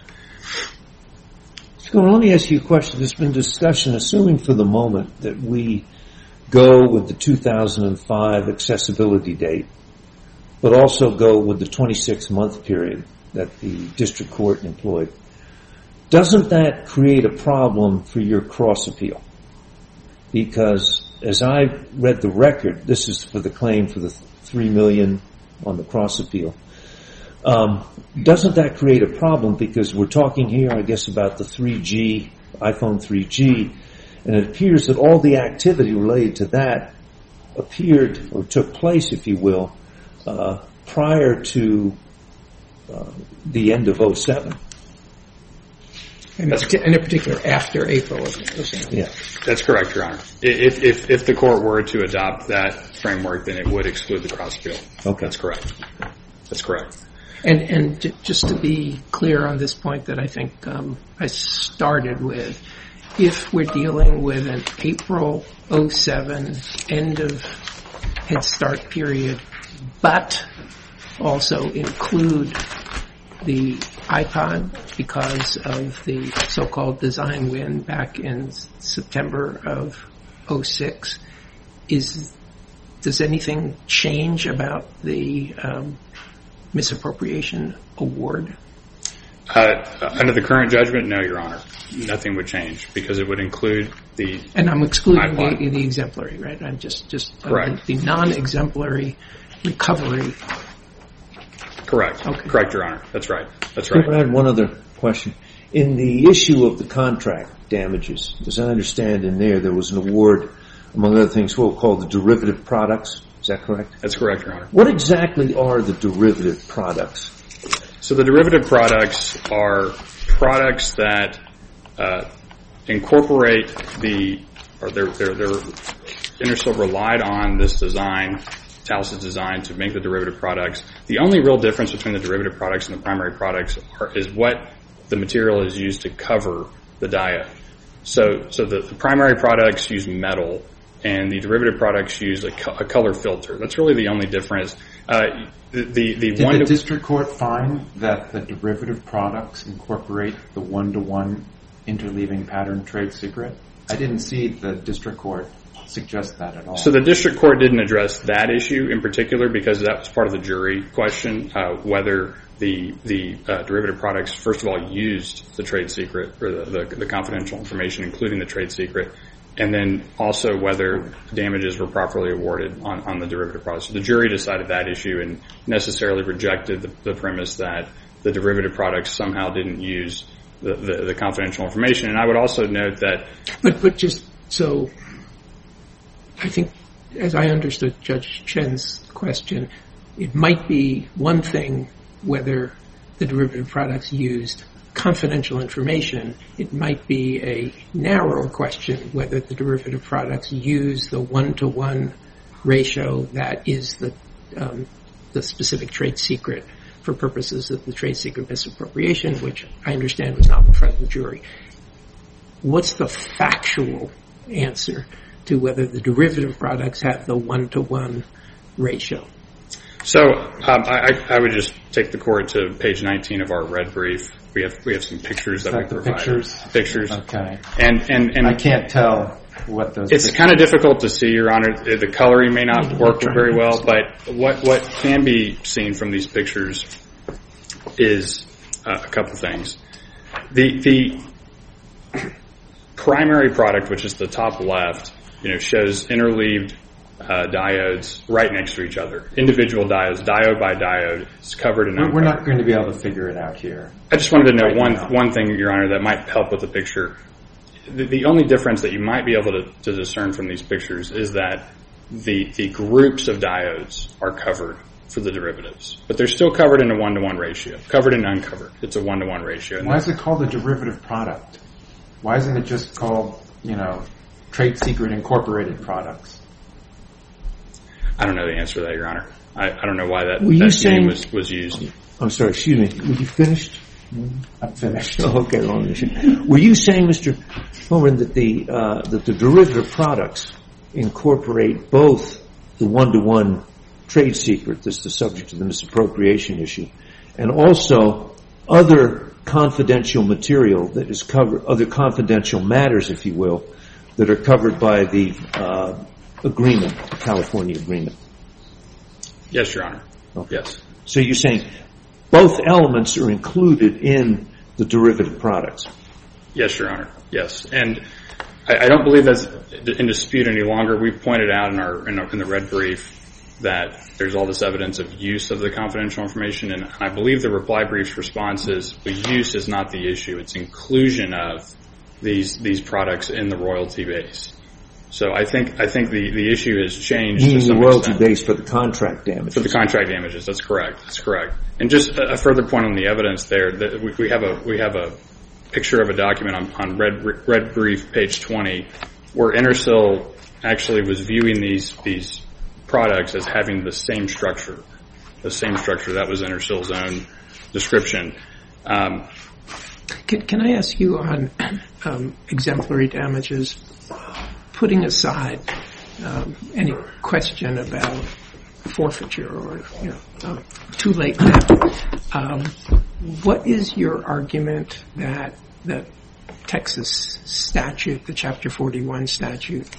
So let me ask you a question. There's been discussion, assuming for the moment that we go with the 2005 accessibility date, but also go with the 26-month period that the district court employed. Doesn't that create a problem for your cross appeal? Because as I read the record, this is for the claim for the $3 million on the cross appeal. Doesn't that create a problem? Because we're talking here, I guess, about the 3G, iPhone 3G, and it appears that all the activity related to that appeared or took place, if you will, prior to the end of 2007. And in particular, after April of 2007. Yeah. That's correct, Your Honor. If the court were to adopt that framework, then it would exclude the cross appeal. Okay. That's correct. That's correct. And just to be clear on this point that I think I started with, if we're dealing with an April 2007 end of Head Start period, but also include the iPod because of the so-called design win back in September of 2006, does anything change about the misappropriation award? Under the current judgment, no, Your Honor. Nothing would change because it would include the And I'm excluding iPod. the exemplary, right? I'm just Correct. The non-exemplary recovery Correct. Okay. Correct, Your Honor. That's right. That's I right. had one other question. In the issue of the contract damages, as I understand in there was an award, among other things, what we'll call the derivative products. Is that correct? That's correct, Your Honor. What exactly are the derivative products? So the derivative products are products that incorporate Intersil relied on this design, Talos' design, to make the derivative products. The only real difference between the derivative products and the primary products is what the material is used to cover the diode. So the primary products use metal, and the derivative products use a color filter. That's really the only difference. Did the district court find that the derivative products incorporate the one-to-one interleaving pattern trade secret? I didn't see the district court suggest that at all. So the district court didn't address that issue in particular because that was part of the jury question, whether the derivative products, first of all, used the trade secret or the confidential information, including the trade secret, and then also whether damages were properly awarded on the derivative products. So the jury decided that issue and necessarily rejected the premise that the derivative products somehow didn't use the confidential information. And I would also note that... But just so, I think, as I understood Judge Chen's question, it might be one thing whether the derivative products used confidential information. It might be a narrower question whether the derivative products use the one-to-one ratio that is the specific trade secret for purposes of the trade secret misappropriation, which I understand was not in front of the jury. What's the factual answer to whether the derivative products have the one-to-one ratio? So I would just take the court to page 19 of our red brief. We have some pictures that we provided. Pictures. Okay. And I can't tell what those. It's kind of difficult to see, Your Honor. The coloring may not work very well, but what can be seen from these pictures is a couple things. The primary product, which is the top left, shows interleaved diodes right next to each other. Individual diodes, diode by diode, is covered in... We're not going to be able to figure it out here. I just wanted to note one thing, Your Honor, that might help with the picture. The only difference that you might be able to discern from these pictures is that the groups of diodes are covered for the derivatives. But they're still covered in a one-to-one ratio. Covered and uncovered. It's a one-to-one ratio. Why is it called a derivative product? Why isn't it just called, trade secret incorporated products? I don't know the answer to that, Your Honor. I don't know why that name was used. I'm sorry, excuse me. Were you finished? I'm finished. Oh, okay, long mission. Were you saying, Mr. Homerman, that the derivative products incorporate both the one-to-one trade secret, that's the subject of the misappropriation issue, and also other confidential material that is covered, other confidential matters, if you will, that are covered by the agreement, the California agreement? Yes, Your Honor. Okay. Yes. So you're saying both elements are included in the derivative products? Yes, Your Honor. Yes. And I don't believe that's in dispute any longer. We've pointed out in the red brief that there's all this evidence of use of the confidential information, and I believe the reply brief's response is the use is not the issue. It's inclusion of these products in the royalty base. So I think the issue has changed. Meaning to some the royalty extent. base for the contract damages. For the contract damages, that's correct. That's correct. And just a further point on the evidence there, that we have a picture of a document on red brief page 20 where Intersil actually was viewing these products as having the same structure. That was Intersil's own description. Can I ask you on exemplary damages, putting aside any question about forfeiture or too late now, what is your argument that the Texas statute, the Chapter 41 statute,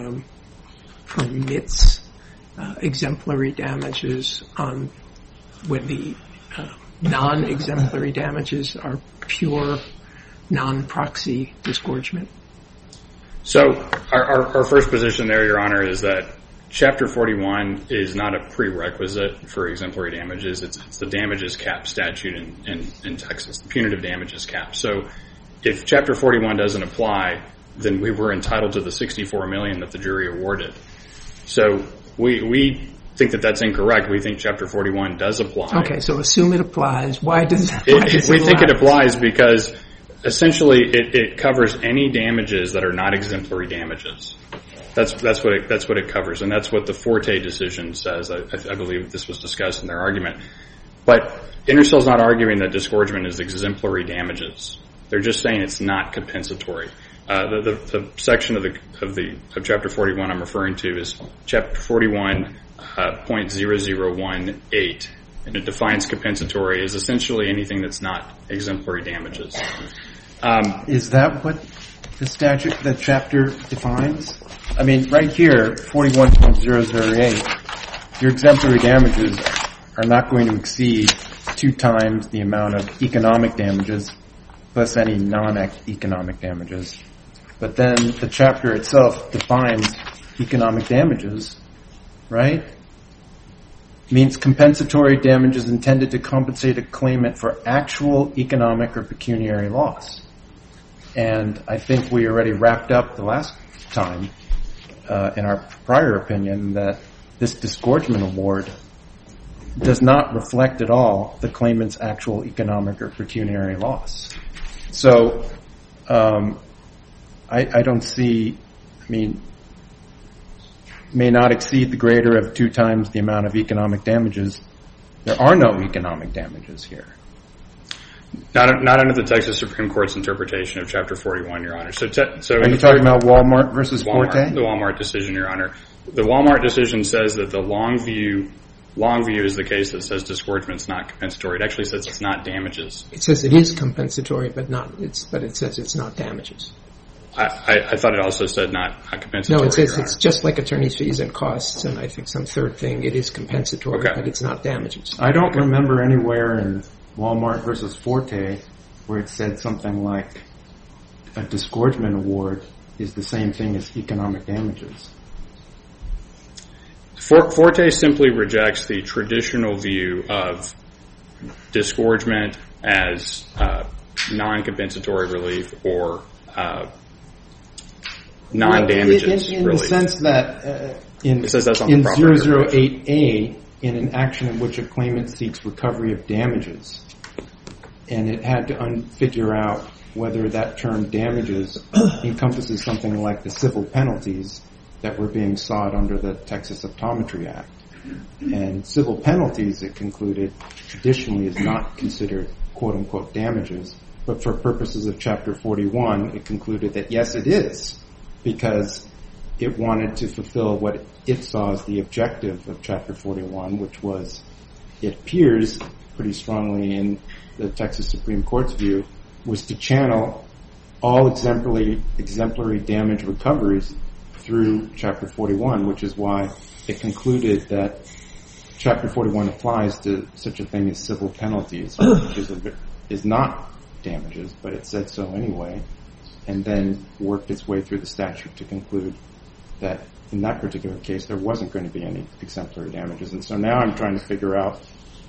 permits exemplary damages on when the non-exemplary damages are pure non-proxy disgorgement? So our first position there, Your Honor, is that Chapter 41 is not a prerequisite for exemplary damages. It's the damages cap statute in Texas, the punitive damages cap. So if Chapter 41 doesn't apply, then we were entitled to the $64 million that the jury awarded. So we think that that's incorrect. We think Chapter 41 does apply. Okay, so assume it applies. Why does it We think it applies because essentially it covers any damages that are not exemplary damages. That's what it covers, and that's what the Forte decision says. I believe this was discussed in their argument. But Intersil's not arguing that disgorgement is exemplary damages. They're just saying it's not compensatory. The section of Chapter 41 I'm referring to is Chapter 41.0018, and it defines compensatory as essentially anything that's not exemplary damages. Is that what the chapter defines? I mean, right here, 41.008, your exemplary damages are not going to exceed 2 times the amount of economic damages plus any non-economic damages. But then the chapter itself defines economic damages, right? Means compensatory damages intended to compensate a claimant for actual economic or pecuniary loss. And I think we already wrapped up the last time in our prior opinion that this disgorgement award does not reflect at all the claimant's actual economic or pecuniary loss. So I don't see, may not exceed the greater of 2 times the amount of economic damages. There are no economic damages here. Not under the Texas Supreme Court's interpretation of Chapter 41, Your Honor. So are you talking about Walmart versus Forte? The Walmart decision, Your Honor. The Walmart decision says that the long view is the case that says disgorgement is not compensatory. It actually says it's not damages. It says it is compensatory, but it says it's not damages. I thought it also said not compensatory. No, it says it's just like attorney's fees and costs, and I think some third thing, it is compensatory, but it's not damages. I don't remember anywhere in Walmart versus Forte where it said something like a disgorgement award is the same thing as economic damages. Forte simply rejects the traditional view of disgorgement as non-compensatory relief or non-damages in relief. The sense that it says that's on in the proper 008A, in an action in which a claimant seeks recovery of damages, and it had to figure out whether that term damages encompasses something like the civil penalties that were being sought under the Texas Optometry Act. And civil penalties, it concluded, traditionally is not considered quote-unquote damages, but for purposes of Chapter 41, it concluded that yes, it is, because it wanted to fulfill what it saw as the objective of Chapter 41, which was, it appears pretty strongly in the Texas Supreme Court's view, was to channel all exemplary damage recoveries through Chapter 41, which is why it concluded that Chapter 41 applies to such a thing as civil penalties, which is not damages, but it said so anyway, and then worked its way through the statute to conclude that in that particular case there wasn't going to be any exemplary damages. And so now I'm trying to figure out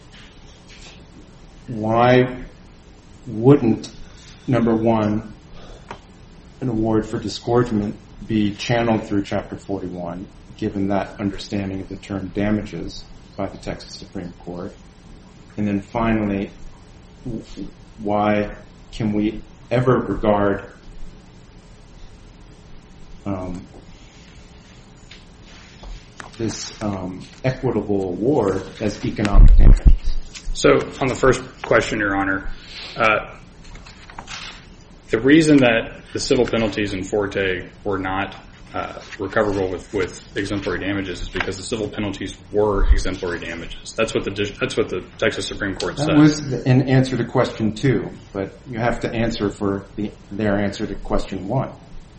why wouldn't, number one, an award for disgorgement be channeled through Chapter 41, given that understanding of the term damages by the Texas Supreme Court? And then finally, why can we ever regard this equitable award as economic damages? So on the first question, Your Honor, the reason that the civil penalties in Forte were not recoverable with exemplary damages is because the civil penalties were exemplary damages. That's what the Texas Supreme Court said. That was an answer to question 2, but you have to answer for their answer to question 1.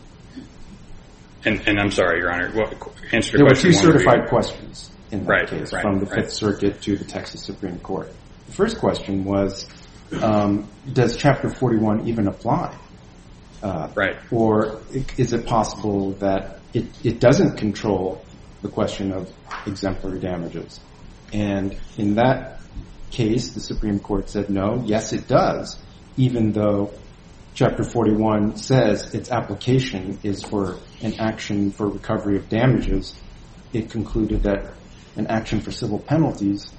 And I'm sorry, Your Honor. Answer to there question 1. There were 2 certified questions in that case from the Fifth Circuit to the Texas Supreme Court. The first question was, does Chapter 41 even apply? Right. Or is it possible that it doesn't control the question of exemplary damages. And in that case, the Supreme Court said no, yes it does, even though Chapter 41 says its application is for an action for recovery of damages. It concluded that an action for civil penalties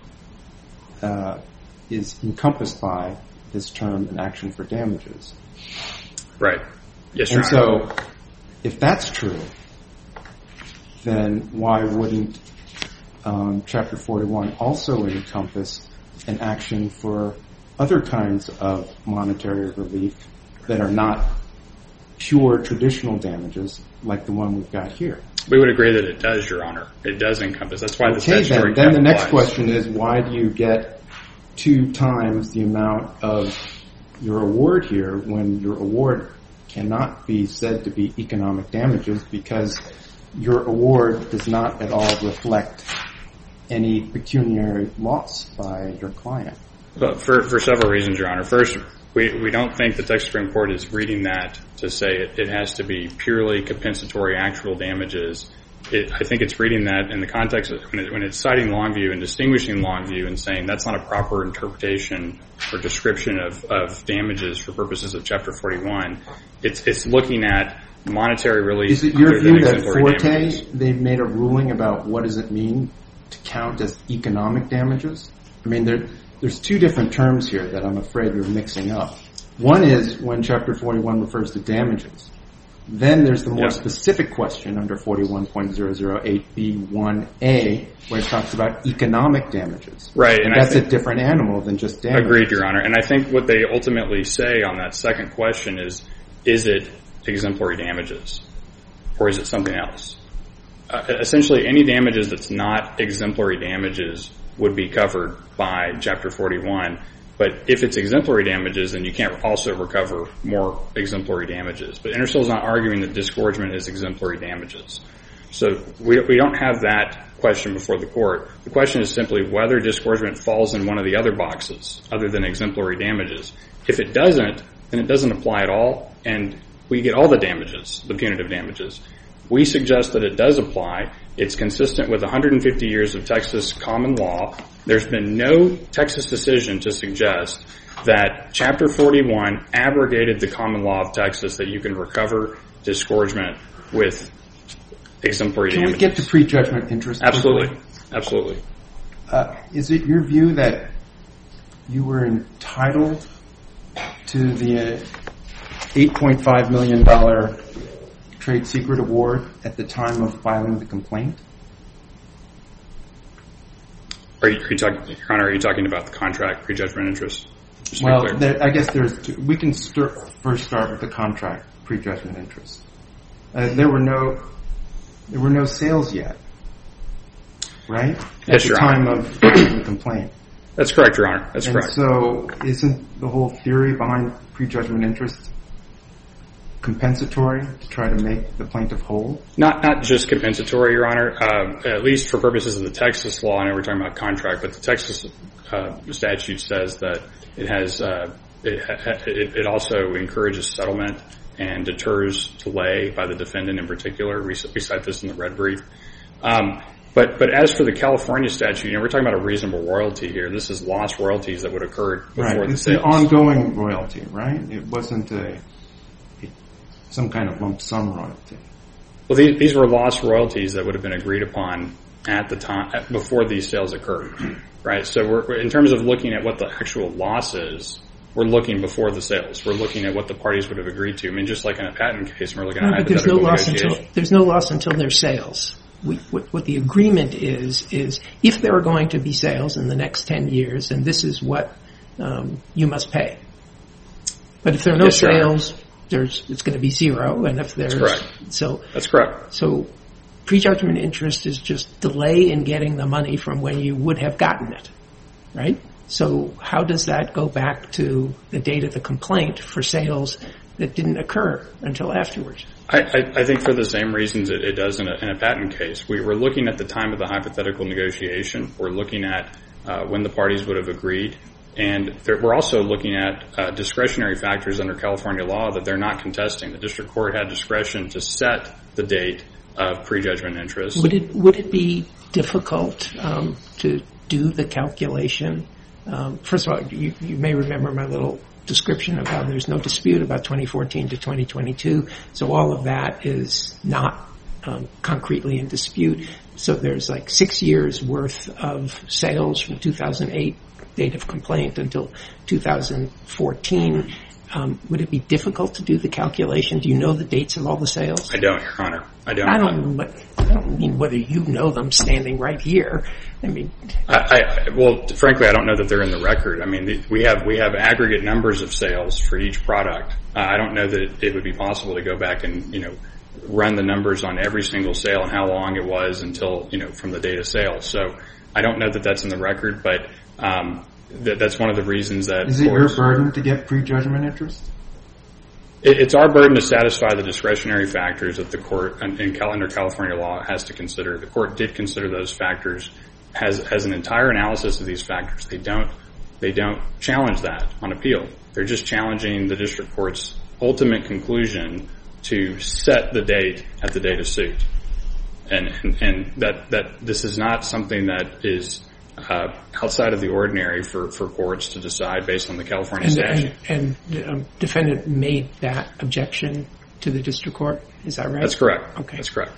is encompassed by this term, an action for damages. Right. Yes, Your And Honor. so, if that's true, then why wouldn't Chapter 41 also encompass an action for other kinds of monetary relief that are not pure traditional damages like the one we've got here? We would agree that it does, Your Honor. It does encompass. That's why the Okay, statutory then the cap next applies. question is, why do you get 2 times the amount of your award here when your award cannot be said to be economic damages because your award does not at all reflect any pecuniary loss by your client? But for several reasons, Your Honor. First, we don't think the Texas Supreme Court is reading that to say it has to be purely compensatory actual damages. I think it's reading that in the context of when it's citing Longview and distinguishing Longview and saying that's not a proper interpretation or description of damages for purposes of Chapter 41. It's looking at monetary relief. Is it your other than view that exemplary Forte, damages. they've made a ruling about what does it mean to count as economic damages? I mean, there's 2 different terms here that I'm afraid you're mixing up. One is when Chapter 41 refers to damages. Then there's the more specific question under 41.008B1A where it talks about economic damages. Right. And that's a different animal than just damages. Agreed, Your Honor. And I think what they ultimately say on that second question is it exemplary damages or is it something else? Essentially, any damages that's not exemplary damages would be covered by Chapter 41. But if it's exemplary damages, then you can't also recover more exemplary damages. But Intersil is not arguing that disgorgement is exemplary damages. So we don't have that question before the court. The question is simply whether disgorgement falls in one of the other boxes other than exemplary damages. If it doesn't, then it doesn't apply at all, and we get all the damages, the punitive damages. We suggest that it does apply. It's consistent with 150 years of Texas common law. There's been no Texas decision to suggest that Chapter 41 abrogated the common law of Texas that you can recover disgorgement with exemplary damages. Can we get to prejudgment interest? Absolutely. Absolutely. Is it your view that you were entitled to the $8.5 million trade secret award at the time of filing the complaint? Your Honor, are you talking about the contract prejudgment interest? Well, I guess we can first start with the contract prejudgment interest. There were no sales yet, right? Yes, At the Your time Honor. of filing the complaint. That's correct, Your Honor. That's And correct. so isn't the whole theory behind prejudgment interest compensatory to try to make the plaintiff whole? Not just compensatory, Your Honor. At least for purposes of the Texas law, I know we're talking about contract, but the Texas statute says that it has it also encourages settlement and deters delay by the defendant in particular. We cite this in the red brief. But as for the California statute, we're talking about a reasonable royalty here. This is lost royalties that would occur before the It's sales. an ongoing royalty, right? It wasn't some kind of lump sum royalty. Well, these were lost royalties that would have been agreed upon at the time before these sales occurred, right? So we're in terms of looking at what the actual loss is, we're looking before the sales. We're looking at what the parties would have agreed to. I mean, just like in a patent case, we're looking at hypothetical negotiation. There's no loss until there's sales. What the agreement is if there are going to be sales in the next 10 years, then this is what you must pay. But if there are no sales, it's going to be zero. And if there's That's correct. So prejudgment interest is just delay in getting the money from when you would have gotten it, right? So how does that go back to the date of the complaint for sales that didn't occur until afterwards? I think for the same reasons it does in a patent case. We're looking at the time of the hypothetical negotiation. We're looking at when the parties would have agreed. And we're also looking at discretionary factors under California law that they're not contesting. The district court had discretion to set the date of prejudgment interest. Would it be difficult to do the calculation? First of all, you may remember my little description of how there's no dispute about 2014 to 2022, so all of that is not concretely in dispute. So there's like 6 years worth of sales from 2008, date of complaint, until 2014. Would it be difficult to do the calculation? Do you know the dates of all the sales? I don't, Your Honor. I don't. I don't mean whether you know them standing right here. I mean, well, frankly, I don't know that they're in the record. I mean, we have aggregate numbers of sales for each product. I don't know that it would be possible to go back and run the numbers on every single sale and how long it was until from the date of sale. So I don't know that that's in the record, but that's one of the reasons that. Is it your burden to get prejudgment interest? It's our burden to satisfy the discretionary factors that the court under California law has to consider. The court did consider those factors, has an entire analysis of these factors. They don't challenge that on appeal. They're just challenging the district court's ultimate conclusion to set the date at the date of suit, and that this is not something that is outside of the ordinary for courts to decide based on the California statute. And defendant made that objection to the district court. Is that right? That's correct. Okay. That's correct.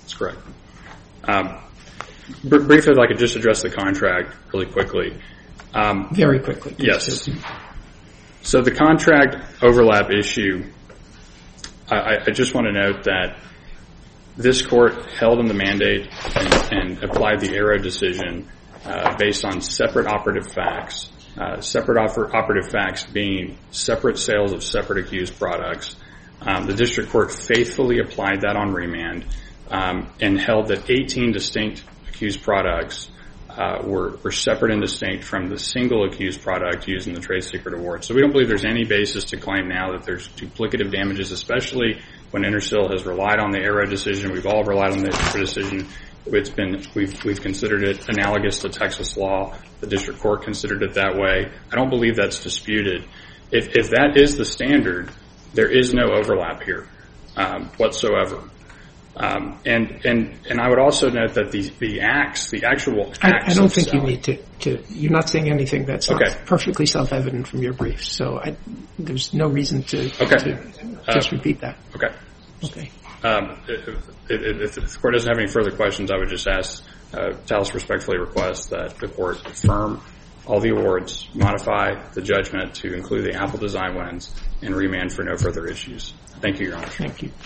Briefly, if I could just address the contract really quickly. Very quickly. Yes. So the contract overlap issue, I just want to note that this court held in the mandate and applied the Arrow decision based on separate operative facts. Separate operative facts being separate sales of separate accused products. The district court faithfully applied that on remand and held that 18 distinct accused products were separate and distinct from the single accused product used in the trade secret award. So we don't believe there's any basis to claim now that there's duplicative damages, especially when Intersil has relied on the Arrow decision. We've all relied on the Arrow decision. We've considered it analogous to Texas law. The district court considered it that way. I don't believe that's disputed. If that is the standard, there is no overlap here whatsoever. And I would also note that the actual acts. I don't think you need to. You're not saying anything that's not Okay. perfectly self-evident from your brief. So there's no reason to just repeat that. Okay. Okay. If the court doesn't have any further questions, I would just ask Talos respectfully request that the court affirm all the awards, modify the judgment to include the Apple design wins, and remand for no further issues. Thank you, Your Honor. Thank you.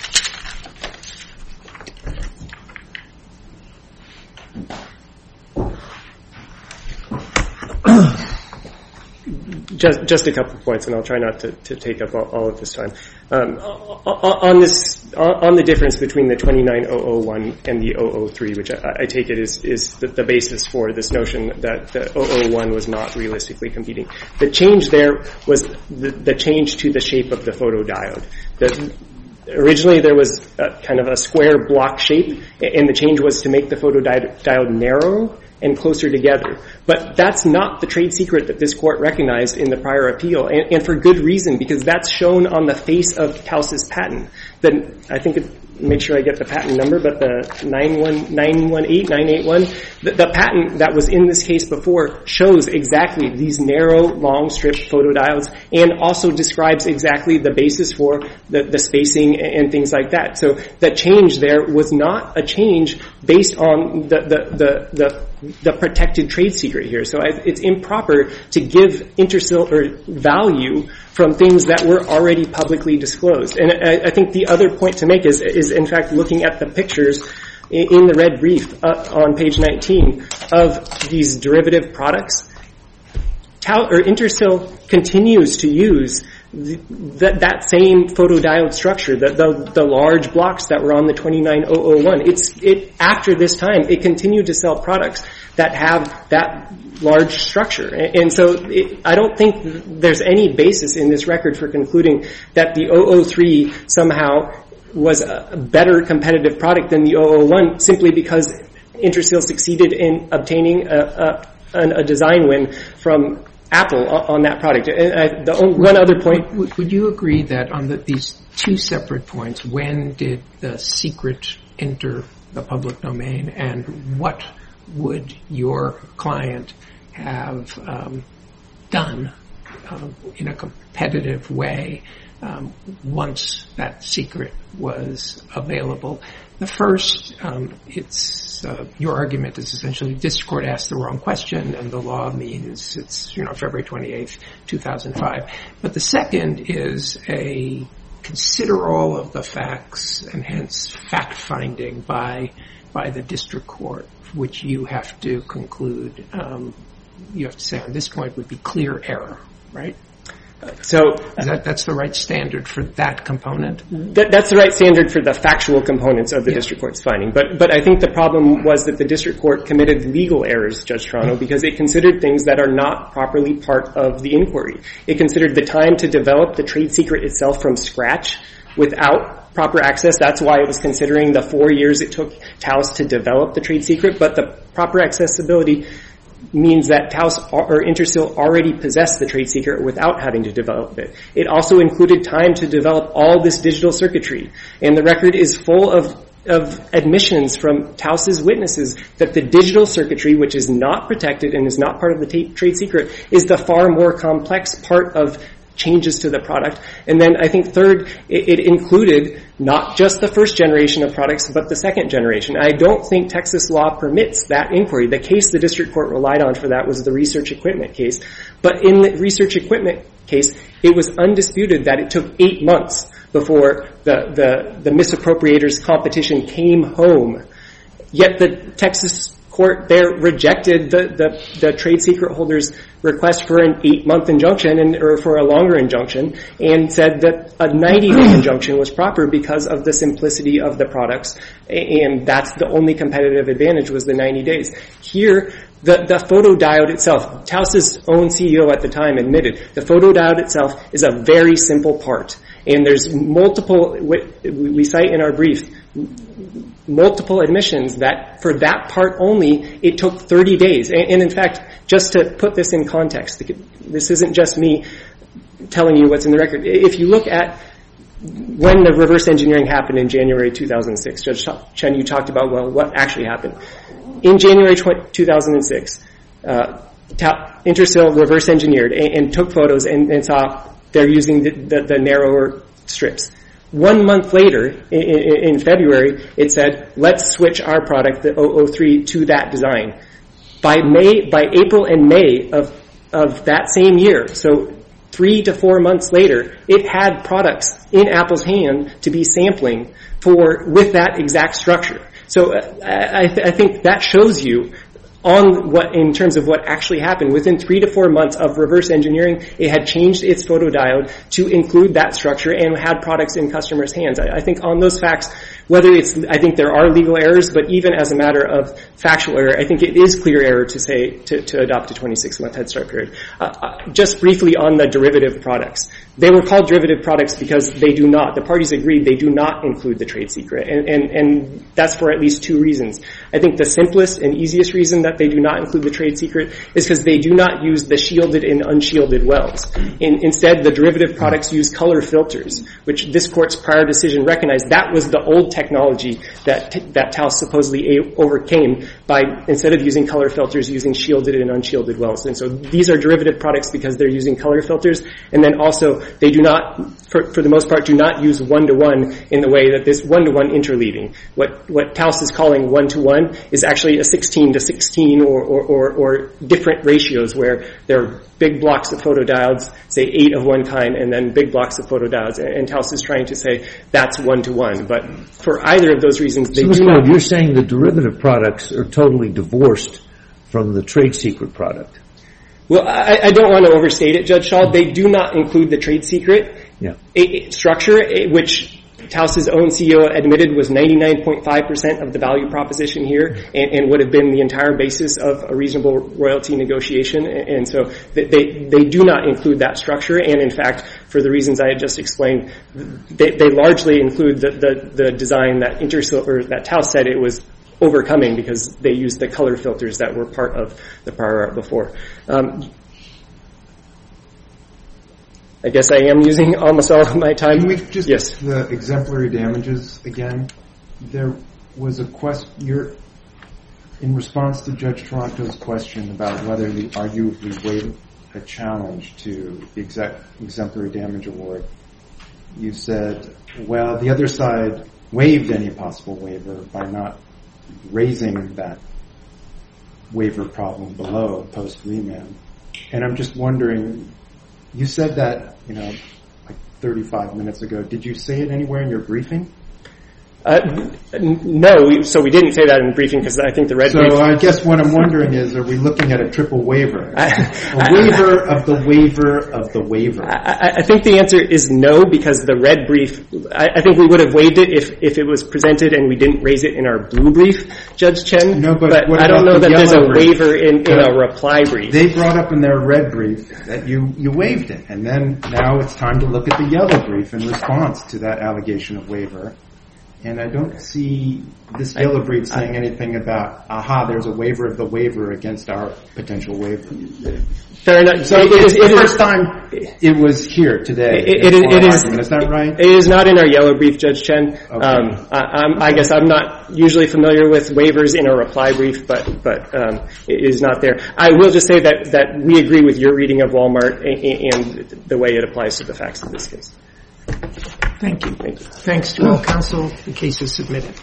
Just a couple of points, and I'll try not to take up all of this time. On the difference between the 29001 and the 003, which I take it is the basis for this notion that the 001 was not realistically competing. The change there was the change to the shape of the photodiode. Originally, there was kind of a square block shape, and the change was to make the photodiode narrow and closer together. But that's not the trade secret that this court recognized in the prior appeal, and for good reason, because that's shown on the face of Taos' patent. I think, make sure I get the patent number, but the 981, the patent that was in this case before shows exactly these narrow, long strip photodiodes, and also describes exactly the basis for the spacing and things like that. So the change there was not a change based on the protected trade secret here. So it's improper to give value from things that were already publicly disclosed. And I think the other point to make is in fact looking at the pictures in the red brief on page 19 of these derivative products. Intersil continues to use that same photodiode structure, the large blocks that were on the 29001. After this time, it continued to sell products that have that large structure. And so I don't think there's any basis in this record for concluding that the 003 somehow was a better competitive product than the 001 simply because Intersil succeeded in obtaining a design win from Apple on that product. And one other point. Would you agree that on these two separate points, when did the secret enter the public domain, and what would your client have done in a competitive way once that secret was available. The first, your argument is essentially the district court asked the wrong question, and the law means it's February 28th, 2005. But the second is a consider all of the facts and hence fact finding by the district court, which you have to conclude. You have to say on this point would be clear error, right? So that's the right standard for that component? That's the right standard for the factual components of the district court's finding. But I think the problem was that the district court committed legal errors, Judge Toronto, because it considered things that are not properly part of the inquiry. It considered the time to develop the trade secret itself from scratch without proper access. That's why it was considering the 4 years it took Taos to develop the trade secret. But the proper accessibility means that Taos or Intersil already possessed the trade secret without having to develop it. It also included time to develop all this digital circuitry. And the record is full of admissions from Taos's witnesses that the digital circuitry, which is not protected and is not part of the trade secret, is the far more complex part of changes to the product. And then I think third, it included not just the first generation of products, but the second generation. I don't think Texas law permits that inquiry. The case the district court relied on for that was the research equipment case. But in the research equipment case, it was undisputed that it took 8 months before the misappropriators competition came home. Yet the Texas court there rejected the trade secret holder's request for an 8-month injunction or for a longer injunction, and said that a 90-day injunction was proper because of the simplicity of the products, and that's the only competitive advantage was the 90 days. Here, the photodiode itself, Taos's own CEO at the time admitted, the photodiode itself is a very simple part, and there's multiple, we cite in our brief, multiple admissions that for that part only, it took 30 days. And in fact, just to put this in context, this isn't just me telling you what's in the record. If you look at when the reverse engineering happened in January 2006, Judge Chen, you talked about, well, what actually happened. In January 2006, Intersil reverse engineered and took photos and saw they're using the narrower strips. 1 month later, in February, it said, let's switch our product, the 003, to that design. By April and May of that same year, so 3 to 4 months later, it had products in Apple's hand to be sampling with that exact structure. So I think that shows you in terms of what actually happened. Within 3 to 4 months of reverse engineering, it had changed its photodiode to include that structure and had products in customers' hands. I think on those facts, I think there are legal errors, but even as a matter of factual error, I think it is clear error to say, to adopt a 26-month Head Start period. Just briefly on the derivative products. They were called derivative products because they do not, the parties agreed they do not include the trade secret. And that's for at least 2 reasons. I think the simplest and easiest reason that they do not include the trade secret is because they do not use the shielded and unshielded wells. Instead, the derivative products use color filters, which this court's prior decision recognized that was the old technology that Taos supposedly overcame by, instead of using color filters, using shielded and unshielded wells. And so these are derivative products because they're using color filters. And then also, they do not, for the most part, do not use one-to-one in the way that this one-to-one interleaving. What Taos is calling one-to-one is actually a 16-to-16 or different ratios where there are big blocks of photodiodes, say 8 of one kind, and then big blocks of photodiodes. And Taos is trying to say that's one-to-one. But for either of those reasons, they do not. You're saying the derivative products are totally divorced from the trade secret product. Well, I don't want to overstate it, Judge Schall. They do not include the trade secret structure, which Taos's own CEO admitted was 99.5% of the value proposition here and would have been the entire basis of a reasonable royalty negotiation. And so they do not include that structure. And in fact, for the reasons I had just explained, they largely include the design that that Taos said it was overcoming because they used the color filters that were part of the prior art before. I guess I am using almost all of my time. Can we just the exemplary damages again? was a question. In response to Judge Toronto's question about whether you arguably waived a challenge to the exemplary damage award, you said, well, the other side waived any possible waiver by not raising that waiver problem below post-remand. And I'm just wondering, you said that, like 35 minutes ago. Did you say it anywhere in your briefing? No, so we didn't say that in the briefing because I think the red brief... So I guess what I'm wondering is, are we looking at a triple waiver? A waiver of the waiver of the waiver. I think the answer is no, because the red brief, I think we would have waived it if it was presented and we didn't raise it in our blue brief, Judge Chen. No, but I don't know that there's a waiver in a reply brief. They brought up in their red brief that you waived it, and then now it's time to look at the yellow brief in response to that allegation of waiver. And I don't see this yellow brief saying anything about, there's a waiver of the waiver against our potential waiver. Fair enough. So the first time it was here today. Is that right? It is not in our yellow brief, Judge Chen. Okay. I guess I'm not usually familiar with waivers in a reply brief, but it is not there. I will just say that we agree with your reading of Walmart and the way it applies to the facts of this case. Thank you. Thanks to all counsel. The case is submitted.